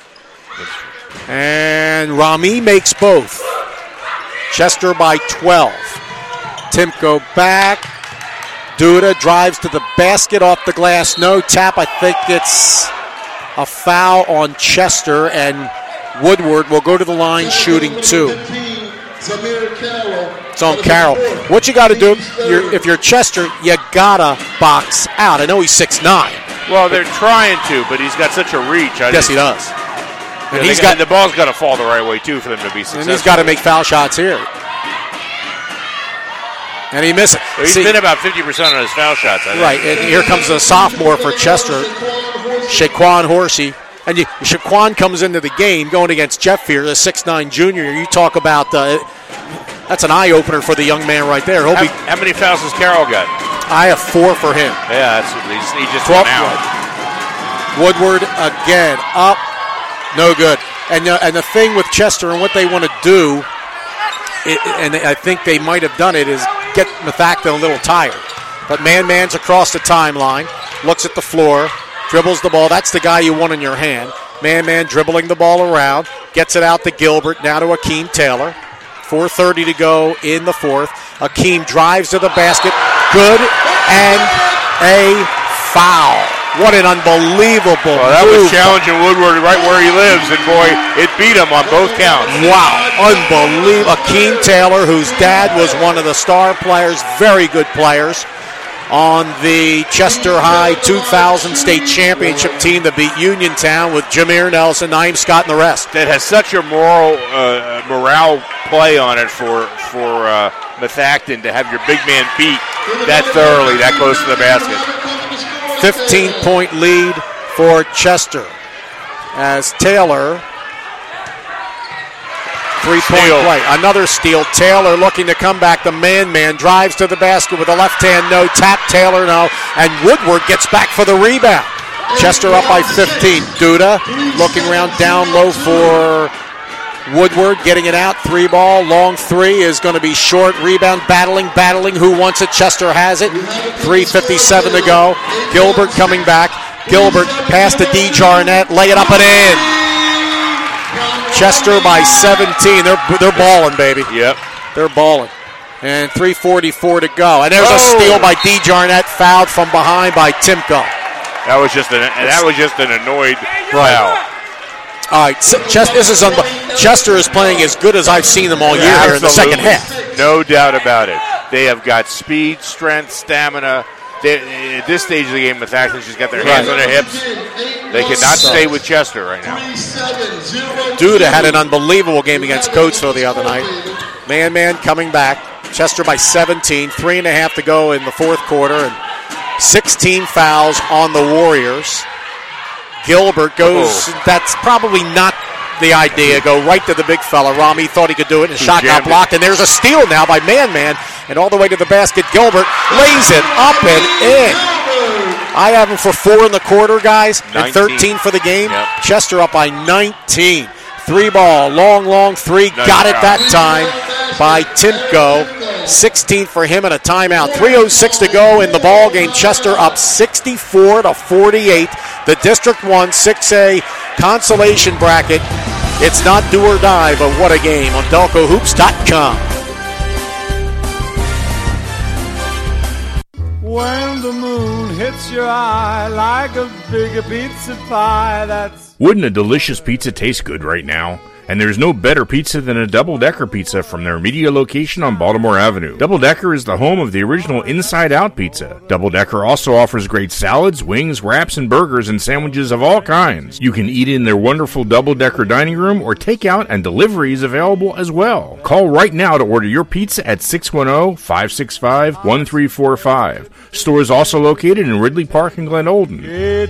And Rami makes both. Chester by 12. Timko back. Duda drives to the basket off the glass. No tap. I think it's a foul on Chester, and Woodward will go to the line shooting two. It's on Carroll. What you got to do, if you're Chester, you got to box out. I know he's 6'9". Well, they're trying to, but he's got such a reach. Yes, he does. And the ball's got to fall the right way, too, for them to be successful. And he's got to make foul shots here. And he misses. Well, he's been about 50% on his foul shots, I think. Right, and here comes the sophomore for Chester, Shaquan Horsey. And Shaquan comes into the game going against Jeff Fear, the 6'9 junior. You talk about that's an eye-opener for the young man right there. How many fouls has Carroll got? I have 4 for him. Yeah, he just went out. Woodward again, up, no good. And the thing with Chester and what they want to do, and I think they might have done it, is get Methacton a little tired. But Man's across the timeline, looks at the floor, dribbles the ball. That's the guy you want in your hand. Man dribbling the ball around. Gets it out to Gilbert. Now to Akeem Taylor. 4:30 to go in the fourth. Akeem drives to the basket. Good, and a foul. What an unbelievable that move. was challenging Woodward right where he lives, and boy, it beat him on both counts. Wow, unbelievable. Akeem Taylor, whose dad was one of the star players, very good players, on the Chester High 2000 state championship team that beat Uniontown with Jameer Nelson, Naeem Scott, and the rest. That has such a morale play on it for Methacton to have your big man beat that thoroughly, that close to the basket. 15-point lead for Chester as Taylor, three-point play. Another steal. Taylor looking to come back. The man drives to the basket with a left hand, no. Tap Taylor, no. And Woodward gets back for the rebound. Chester up by 15. Duda looking around down low for Woodward, getting it out. 3-ball, long three is going to be short. Rebound, battling. Who wants it? Chester has it. 3:57 to go. Gilbert coming back. Gilbert pass to D. Jarnett. Lay it up and in. Chester by 17. They're balling, baby. Yep. They're balling. And 3:44 to go. And there's a steal by D. Jarnett, fouled from behind by Timko. That was just an annoyed foul. All right, Chester is playing as good as I've seen them all year here in the second half. No doubt about it. They have got speed, strength, stamina. At this stage of the game, Methacton's just got their hands on their hips. They cannot stay with Chester right now. Duda had an unbelievable game against Coatesville the other night. Man coming back. Chester by 17. 3.5 to go in the fourth quarter. And 16 fouls on the Warriors. Gilbert goes, that's probably not the idea. Go right to the big fella. Rami thought he could do it, and shot got blocked. And there's a steal now by Man. And all the way to the basket, Gilbert lays it up and in. I have him for 4 in the quarter, guys, 19. and 13 for the game. Yep. Chester up by 19. 3-ball, long three. Nice got it job. that time by Timko. 16 for him and a timeout. 3:06 to go in the ball game. Chester up 64-48. The District 1 6A consolation bracket. It's not do or die, but what a game on DelcoHoops.com. When the moon hits your eye like a big pizza pie, that's... Wouldn't a delicious pizza taste good right now? And there's no better pizza than a Double Decker pizza from their media location on Baltimore Avenue. Double Decker is the home of the original Inside Out pizza. Double Decker also offers great salads, wings, wraps, and burgers and sandwiches of all kinds. You can eat in their wonderful Double Decker dining room or takeout, and delivery is available as well. Call right now to order your pizza at 610-565-1345. Store is also located in Ridley Park and Glen Olden.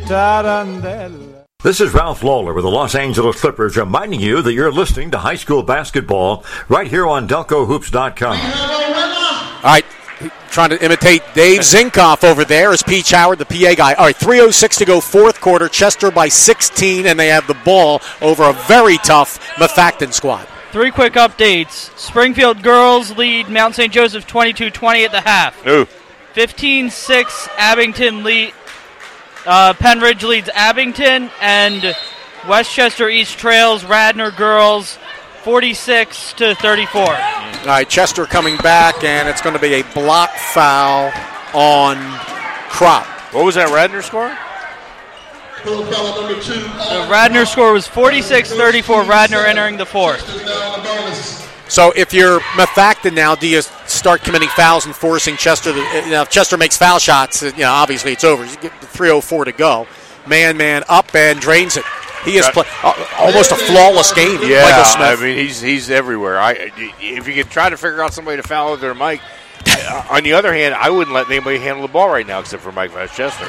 This is Ralph Lawler with the Los Angeles Clippers reminding you that you're listening to high school basketball right here on DelcoHoops.com. All right, trying to imitate Dave Zinkoff over there is Peach Howard, the PA guy. All right, 3:06 to go, fourth quarter. Chester by 16, and they have the ball over a very tough Methacton squad. 3 quick updates. Springfield girls lead Mount St. Joseph 22-20 at the half. 15-6 Abington lead. Penridge leads Abington, and Westchester East trails Radnor girls 46-34. All right, Chester coming back, and it's going to be a block foul on Crop. What was that Radnor score? The Radnor score was 46-34, Radnor entering the fourth. So if you're Methacton now, do you start committing fouls and forcing Chester to, if Chester makes foul shots, obviously it's over. You get 3:04 to go. Man up and drains it. He has played almost a flawless game. Yeah, Michael Smith. I mean, he's everywhere. If you could try to figure out somebody to foul other than Mike. On the other hand, I wouldn't let anybody handle the ball right now except for Mike Westchester.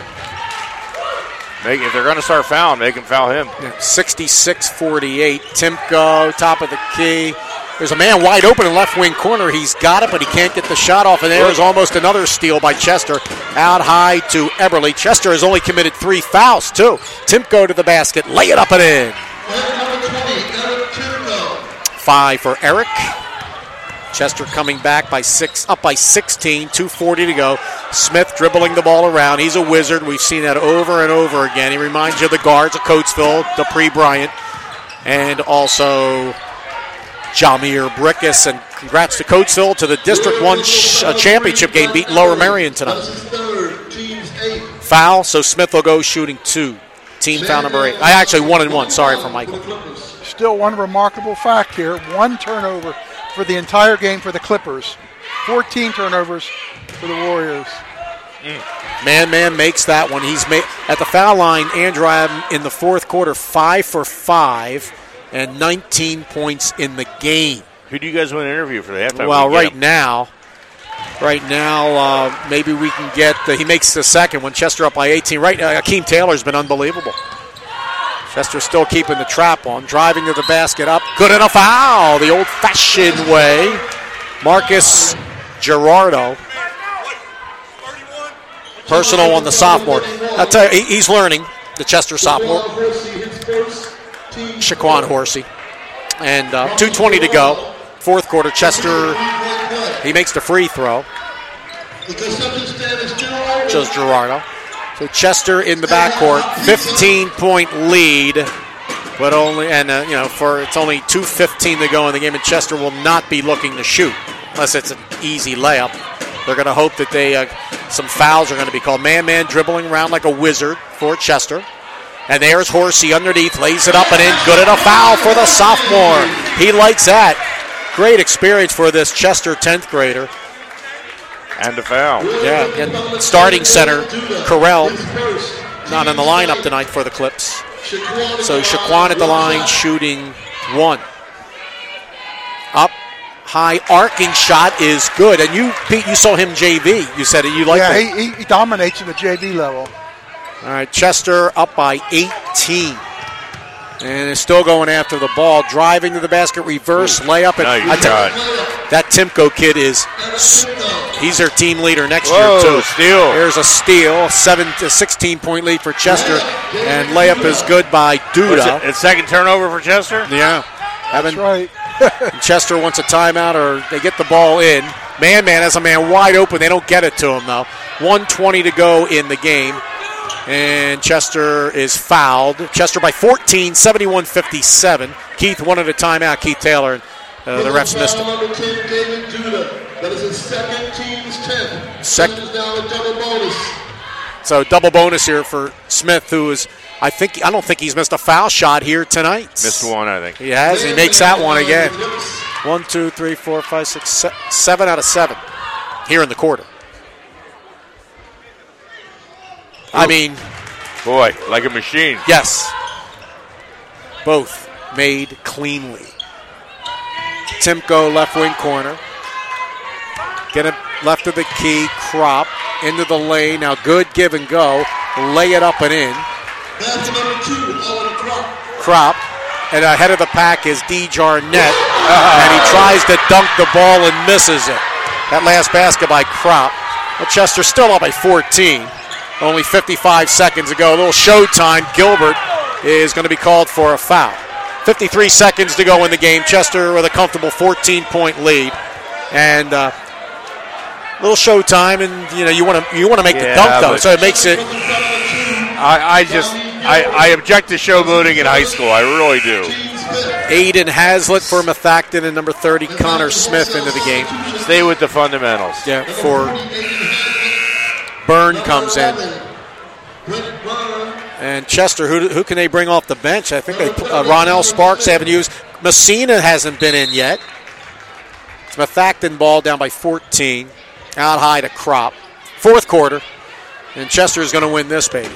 If they're going to start fouling, they can foul him. 66-48. Timko, top of the key. There's a man wide open in left wing corner. He's got it, but he can't get the shot off. And there's almost another steal by Chester. Out high to Eberly. Chester has only committed 3 fouls, too. Timko to the basket. Lay it up and in. 5 for Eric. Chester coming back up by 16, 2:40 to go. Smith dribbling the ball around. He's a wizard. We've seen that over and over again. He reminds you of the guards of Coatesville, Dupree Bryant, and also Jamir Brickus. And congrats to Coatesville to the District 1 championship game, beating Lower Merion tonight. Foul, so Smith will go shooting 2. Team foul number 8. I actually 1 and 1. Sorry for Michael. Still one remarkable fact here. 1 turnover for the entire game for the Clippers. 14 turnovers for the Warriors. Man makes that one. He's made at the foul line. Andrew Adam in the fourth quarter, 5 for 5 and 19 points in the game. Who do you guys want to interview for the halftime? Well, right now, maybe we can get. He makes the second one. Chester up by 18. Right, Akeem Taylor's been unbelievable. Chester still keeping the trap on, driving to the basket up. Good enough foul, the old-fashioned way. Marcus Gerardo. Personal on the sophomore. I'll tell you, he's learning, the Chester sophomore. Shaquan Horsey. And 2:20 to go. Fourth quarter, Chester, he makes the free throw. Shows Gerardo. So Chester in the backcourt, 15-point lead, but it's only 2:15 to go in the game, and Chester will not be looking to shoot unless it's an easy layup. They're going to hope that some fouls are going to be called. Man dribbling around like a wizard for Chester. And there's Horsey underneath, lays it up and in. Good enough foul for the sophomore. He likes that. Great experience for this Chester 10th grader. And a foul. Yeah, and starting center, Carell, not in the lineup tonight for the Clips. So Shaquan at the line, shooting 1. Up, high, arcing shot is good. And you, Pete, you saw him JV. You said you liked it. Yeah, he dominates at the JV level. All right, Chester up by 18. And is still going after the ball. Driving to the basket, reverse, layup. That Timko kid he's their team leader next year, too. Steal. There's a steal, 16-point lead for Chester. And layup is good by Duda. A second turnover for Chester? Yeah. That's right. Chester wants a timeout, or they get the ball in. Man has a man wide open. They don't get it to him, though. 1:20 to go in the game. And Chester is fouled. Chester by 14, 71-57. Keith wanted a timeout, Keith Taylor, and the refs missed it. Number 10, David Duda. That is his second team's 10. Second is now a double bonus. So double bonus here for Smith, who is, I don't think he's missed a foul shot here tonight. Missed one, I think. He has. He makes that one again. 1, 2, 3, 4, 5, 6, 7 out of 7 here in the quarter. I mean, boy, like a machine. Yes. Both made cleanly. Timko left wing corner. Get it left of the key. Crop into the lane. Now good give and go. Lay it up and in. That's number 2, Owen Crop. And ahead of the pack is D. Jarnett. And he tries to dunk the ball and misses it. That last basket by Crop. Well, Chester still up by 14. Only 55 seconds ago. A little showtime. Gilbert is going to be called for a foul. 53 seconds to go in the game. Chester with a comfortable 14-point lead. And a little showtime, and you want to make the dunk, though. So it makes it. I object to showboating in high school. I really do. Aiden Hazlitt for Methacton and number 30, Connor Smith into the game. Stay with the fundamentals. Yeah, for Byrne comes in. And Chester, who can they bring off the bench? I think Ronell Sparks haven't used. Messina hasn't been in yet. It's Methacton ball down by 14. Out high to Crop. Fourth quarter. And Chester is going to win this, baby.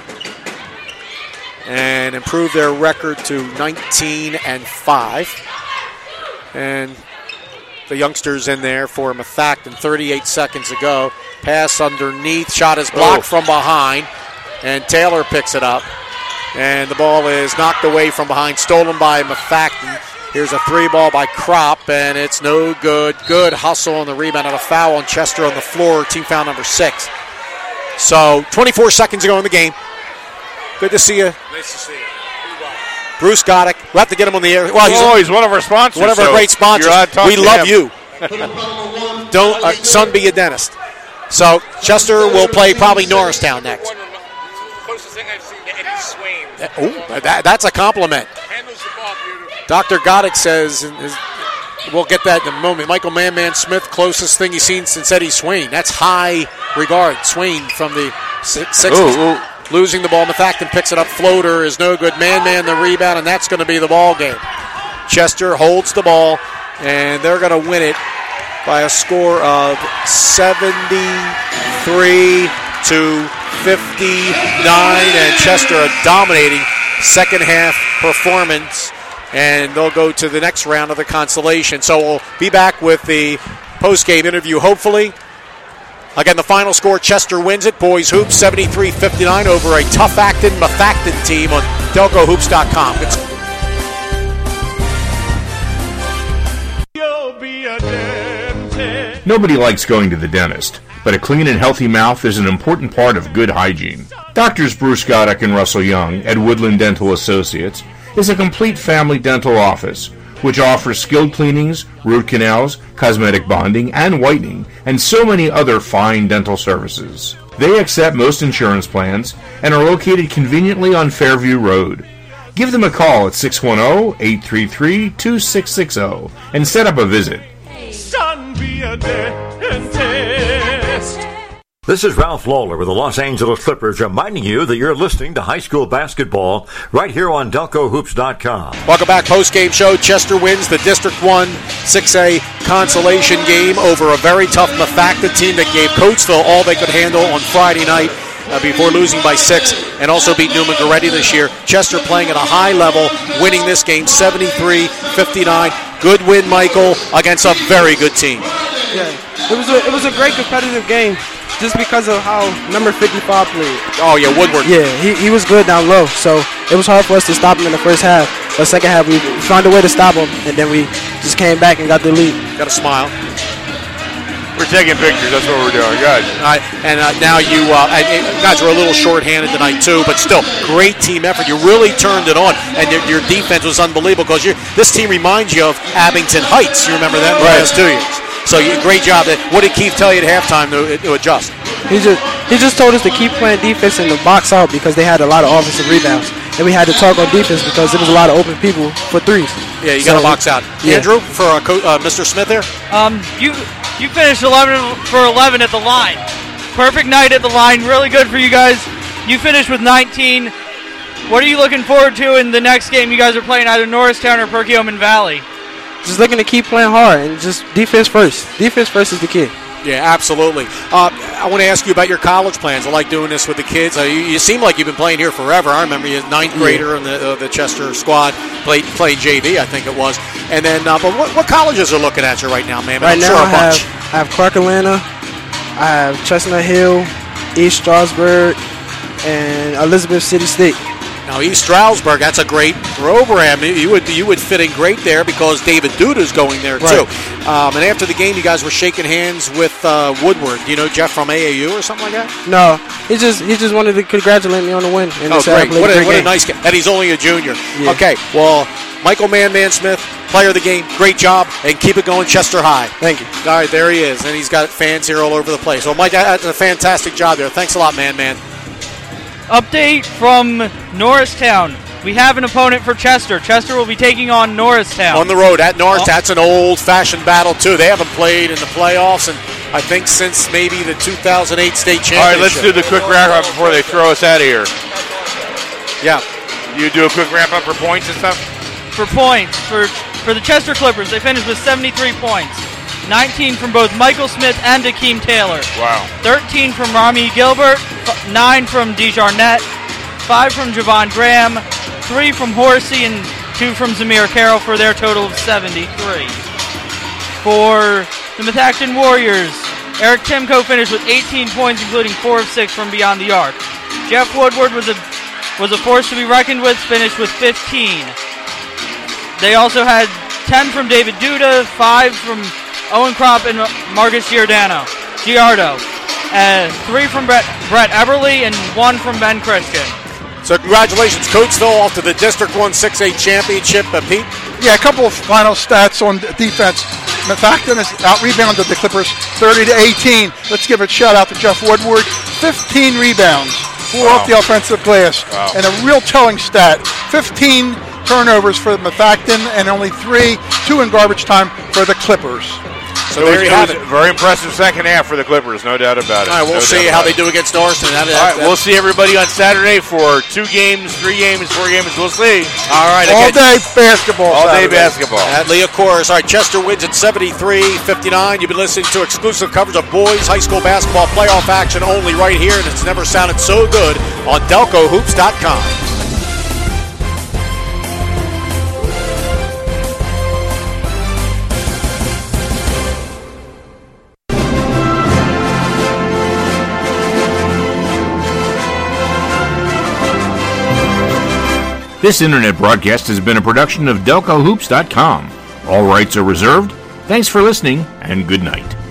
And improve their record to 19-5. And the youngsters in there for Methacton. 38 seconds ago. Pass underneath. Shot is blocked from behind. And Taylor picks it up. And the ball is knocked away from behind. Stolen by Methacton. Here's a 3-ball by Crop. And it's no good. Good hustle on the rebound. And a foul on Chester on the floor. Team foul number 6. So 24 seconds ago in the game. Good to see you. Nice to see you. Bruce Goddick. We'll have to get him on the air. Well, he's one of our sponsors. One of our great sponsors. We love you. Don't son be a dentist. So Chester will play probably Norristown next. Closest thing I've seen to Eddie Swain. Oh, that's a compliment. Handles the ball beautifully. Dr. Goddick says, we'll get that in a moment, Michael Man Smith, closest thing he's seen since Eddie Swain. That's high regard. Swain from the Sixers. Losing the ball. Methacton picks it up. Floater is no good. Man the rebound, and that's going to be the ball game. Chester holds the ball, and they're going to win it by a score of 73 to 59, and Chester a dominating second half performance, and they'll go to the next round of the consolation. So we'll be back with the post-game interview, hopefully. Again, the final score, Chester wins it. Boys Hoops 73-59 over a tough Methacton team on DelcoHoops.com. Nobody likes going to the dentist, but a clean and healthy mouth is an important part of good hygiene. Doctors Bruce Goddick and Russell Young at Woodland Dental Associates is a complete family dental office which offers skilled cleanings, root canals, cosmetic bonding, and whitening, and so many other fine dental services. They accept most insurance plans and are located conveniently on Fairview Road. Give them a call at 610-833-2660 and set up a visit. Son, be a dentist. This is Ralph Lawler with the Los Angeles Clippers reminding you that you're listening to high school basketball right here on DelcoHoops.com. Welcome back. Post-game show. Chester wins the District 1 6A consolation game over a very tough Methacton team that gave Coatesville all they could handle on Friday night before losing by 6, and also beat Newman Goretti this year. Chester playing at a high level, winning this game 73-59. Good win, Michael, against a very good team. Yeah, it was a great competitive game. Just because of how number 55 played. Oh, yeah, Woodward. Yeah, he was good down low, so it was hard for us to stop him in the first half. But second half, we found a way to stop him, and then we just came back and got the lead. Got a smile. We're taking pictures. That's what we're doing, guys. Now you guys are a little short-handed tonight, too, but still, great team effort. You really turned it on, and your defense was unbelievable because this team reminds you of Abington Heights. You remember them the last 2 years. So great job. What did Keith tell you at halftime to adjust? He just told us to keep playing defense and to box out because they had a lot of offensive rebounds. And we had to talk on defense because there was a lot of open people for threes. Yeah, you got to box out. Yeah. Andrew, for Mr. Smith there? You finished 11 for 11 at the line. Perfect night at the line. Really good for you guys. You finished with 19. What are you looking forward to in the next game? You guys are playing either Norristown or Perkiomen Valley. Just looking to keep playing hard and just defense first. Defense first is the key. Yeah, absolutely. I want to ask you about your college plans. I like doing this with the kids. You seem like you've been playing here forever. I remember you, ninth grader in the Chester squad, played JV, I think it was. And then, but what colleges are looking at you right now, man? Right now, I have Clark Atlanta, I have Chestnut Hill, East Stroudsburg, and Elizabeth City State. Now, East Stroudsburg, that's a great program. You would fit in great there because David Duda's going there, too. And after the game, you guys were shaking hands with Woodward. Do you know Jeff from AAU or something like that? No. He just wanted to congratulate me on the win. And great. What a nice game. And he's only a junior. Yeah. Okay, well, Michael Man Smith, player of the game, great job, and keep it going Chester High. Thank you. All right, there he is, and he's got fans here all over the place. Well, Mike, that's a fantastic job there. Thanks a lot, Man. Update from Norristown. We have an opponent for Chester. Chester will be taking on Norristown. On the road at Norristown. That's an old-fashioned battle, too. They haven't played in the playoffs, and I think since maybe the 2008 state championship. All right, let's do the quick wrap-up before they throw us out of here. Yeah. You do a quick wrap-up for points and stuff? For points, for the Chester Clippers, they finished with 73 points. 19 from both Michael Smith and Akeem Taylor. Wow. 13 from Rami Gilbert, 9 from DeJarnett, 5 from Javon Graham, 3 from Horsey, and 2 from Zamir Carroll for their total of 73. For the Methacton Warriors, Eric Timko finished with 18 points, including 4 of 6 from beyond the arc. Jeff Woodward was a force to be reckoned with, finished with 15. They also had 10 from David Duda, 5 from Owen Kropp and Marcus Giardo, 3 from Brett Eberly, and 1 from Ben Christian. So congratulations, Coatesville, off to the District 1 6A championship. Pete? Yeah, a couple of final stats on defense. Methacton has out-rebounded the Clippers 30-18. Let's give a shout-out to Jeff Woodward. 15 rebounds, 4 off the offensive glass. Wow. And a real telling stat, 15 turnovers for Methacton and only 2 in garbage time for the Clippers. So there you have it. Very impressive second half for the Clippers, no doubt about it. All right, we'll see how they do against Dorset. All right, we'll see everybody on Saturday for 2 games, 3 games, 4 games. We'll see. All right. All day basketball. All day Saturday. basketball. At Leah Course. All right, Chester wins at 73-59. You've been listening to exclusive coverage of boys high school basketball playoff action only right here, and it's never sounded so good on DelcoHoops.com. This internet broadcast has been a production of DelcoHoops.com. All rights are reserved. Thanks for listening, and good night.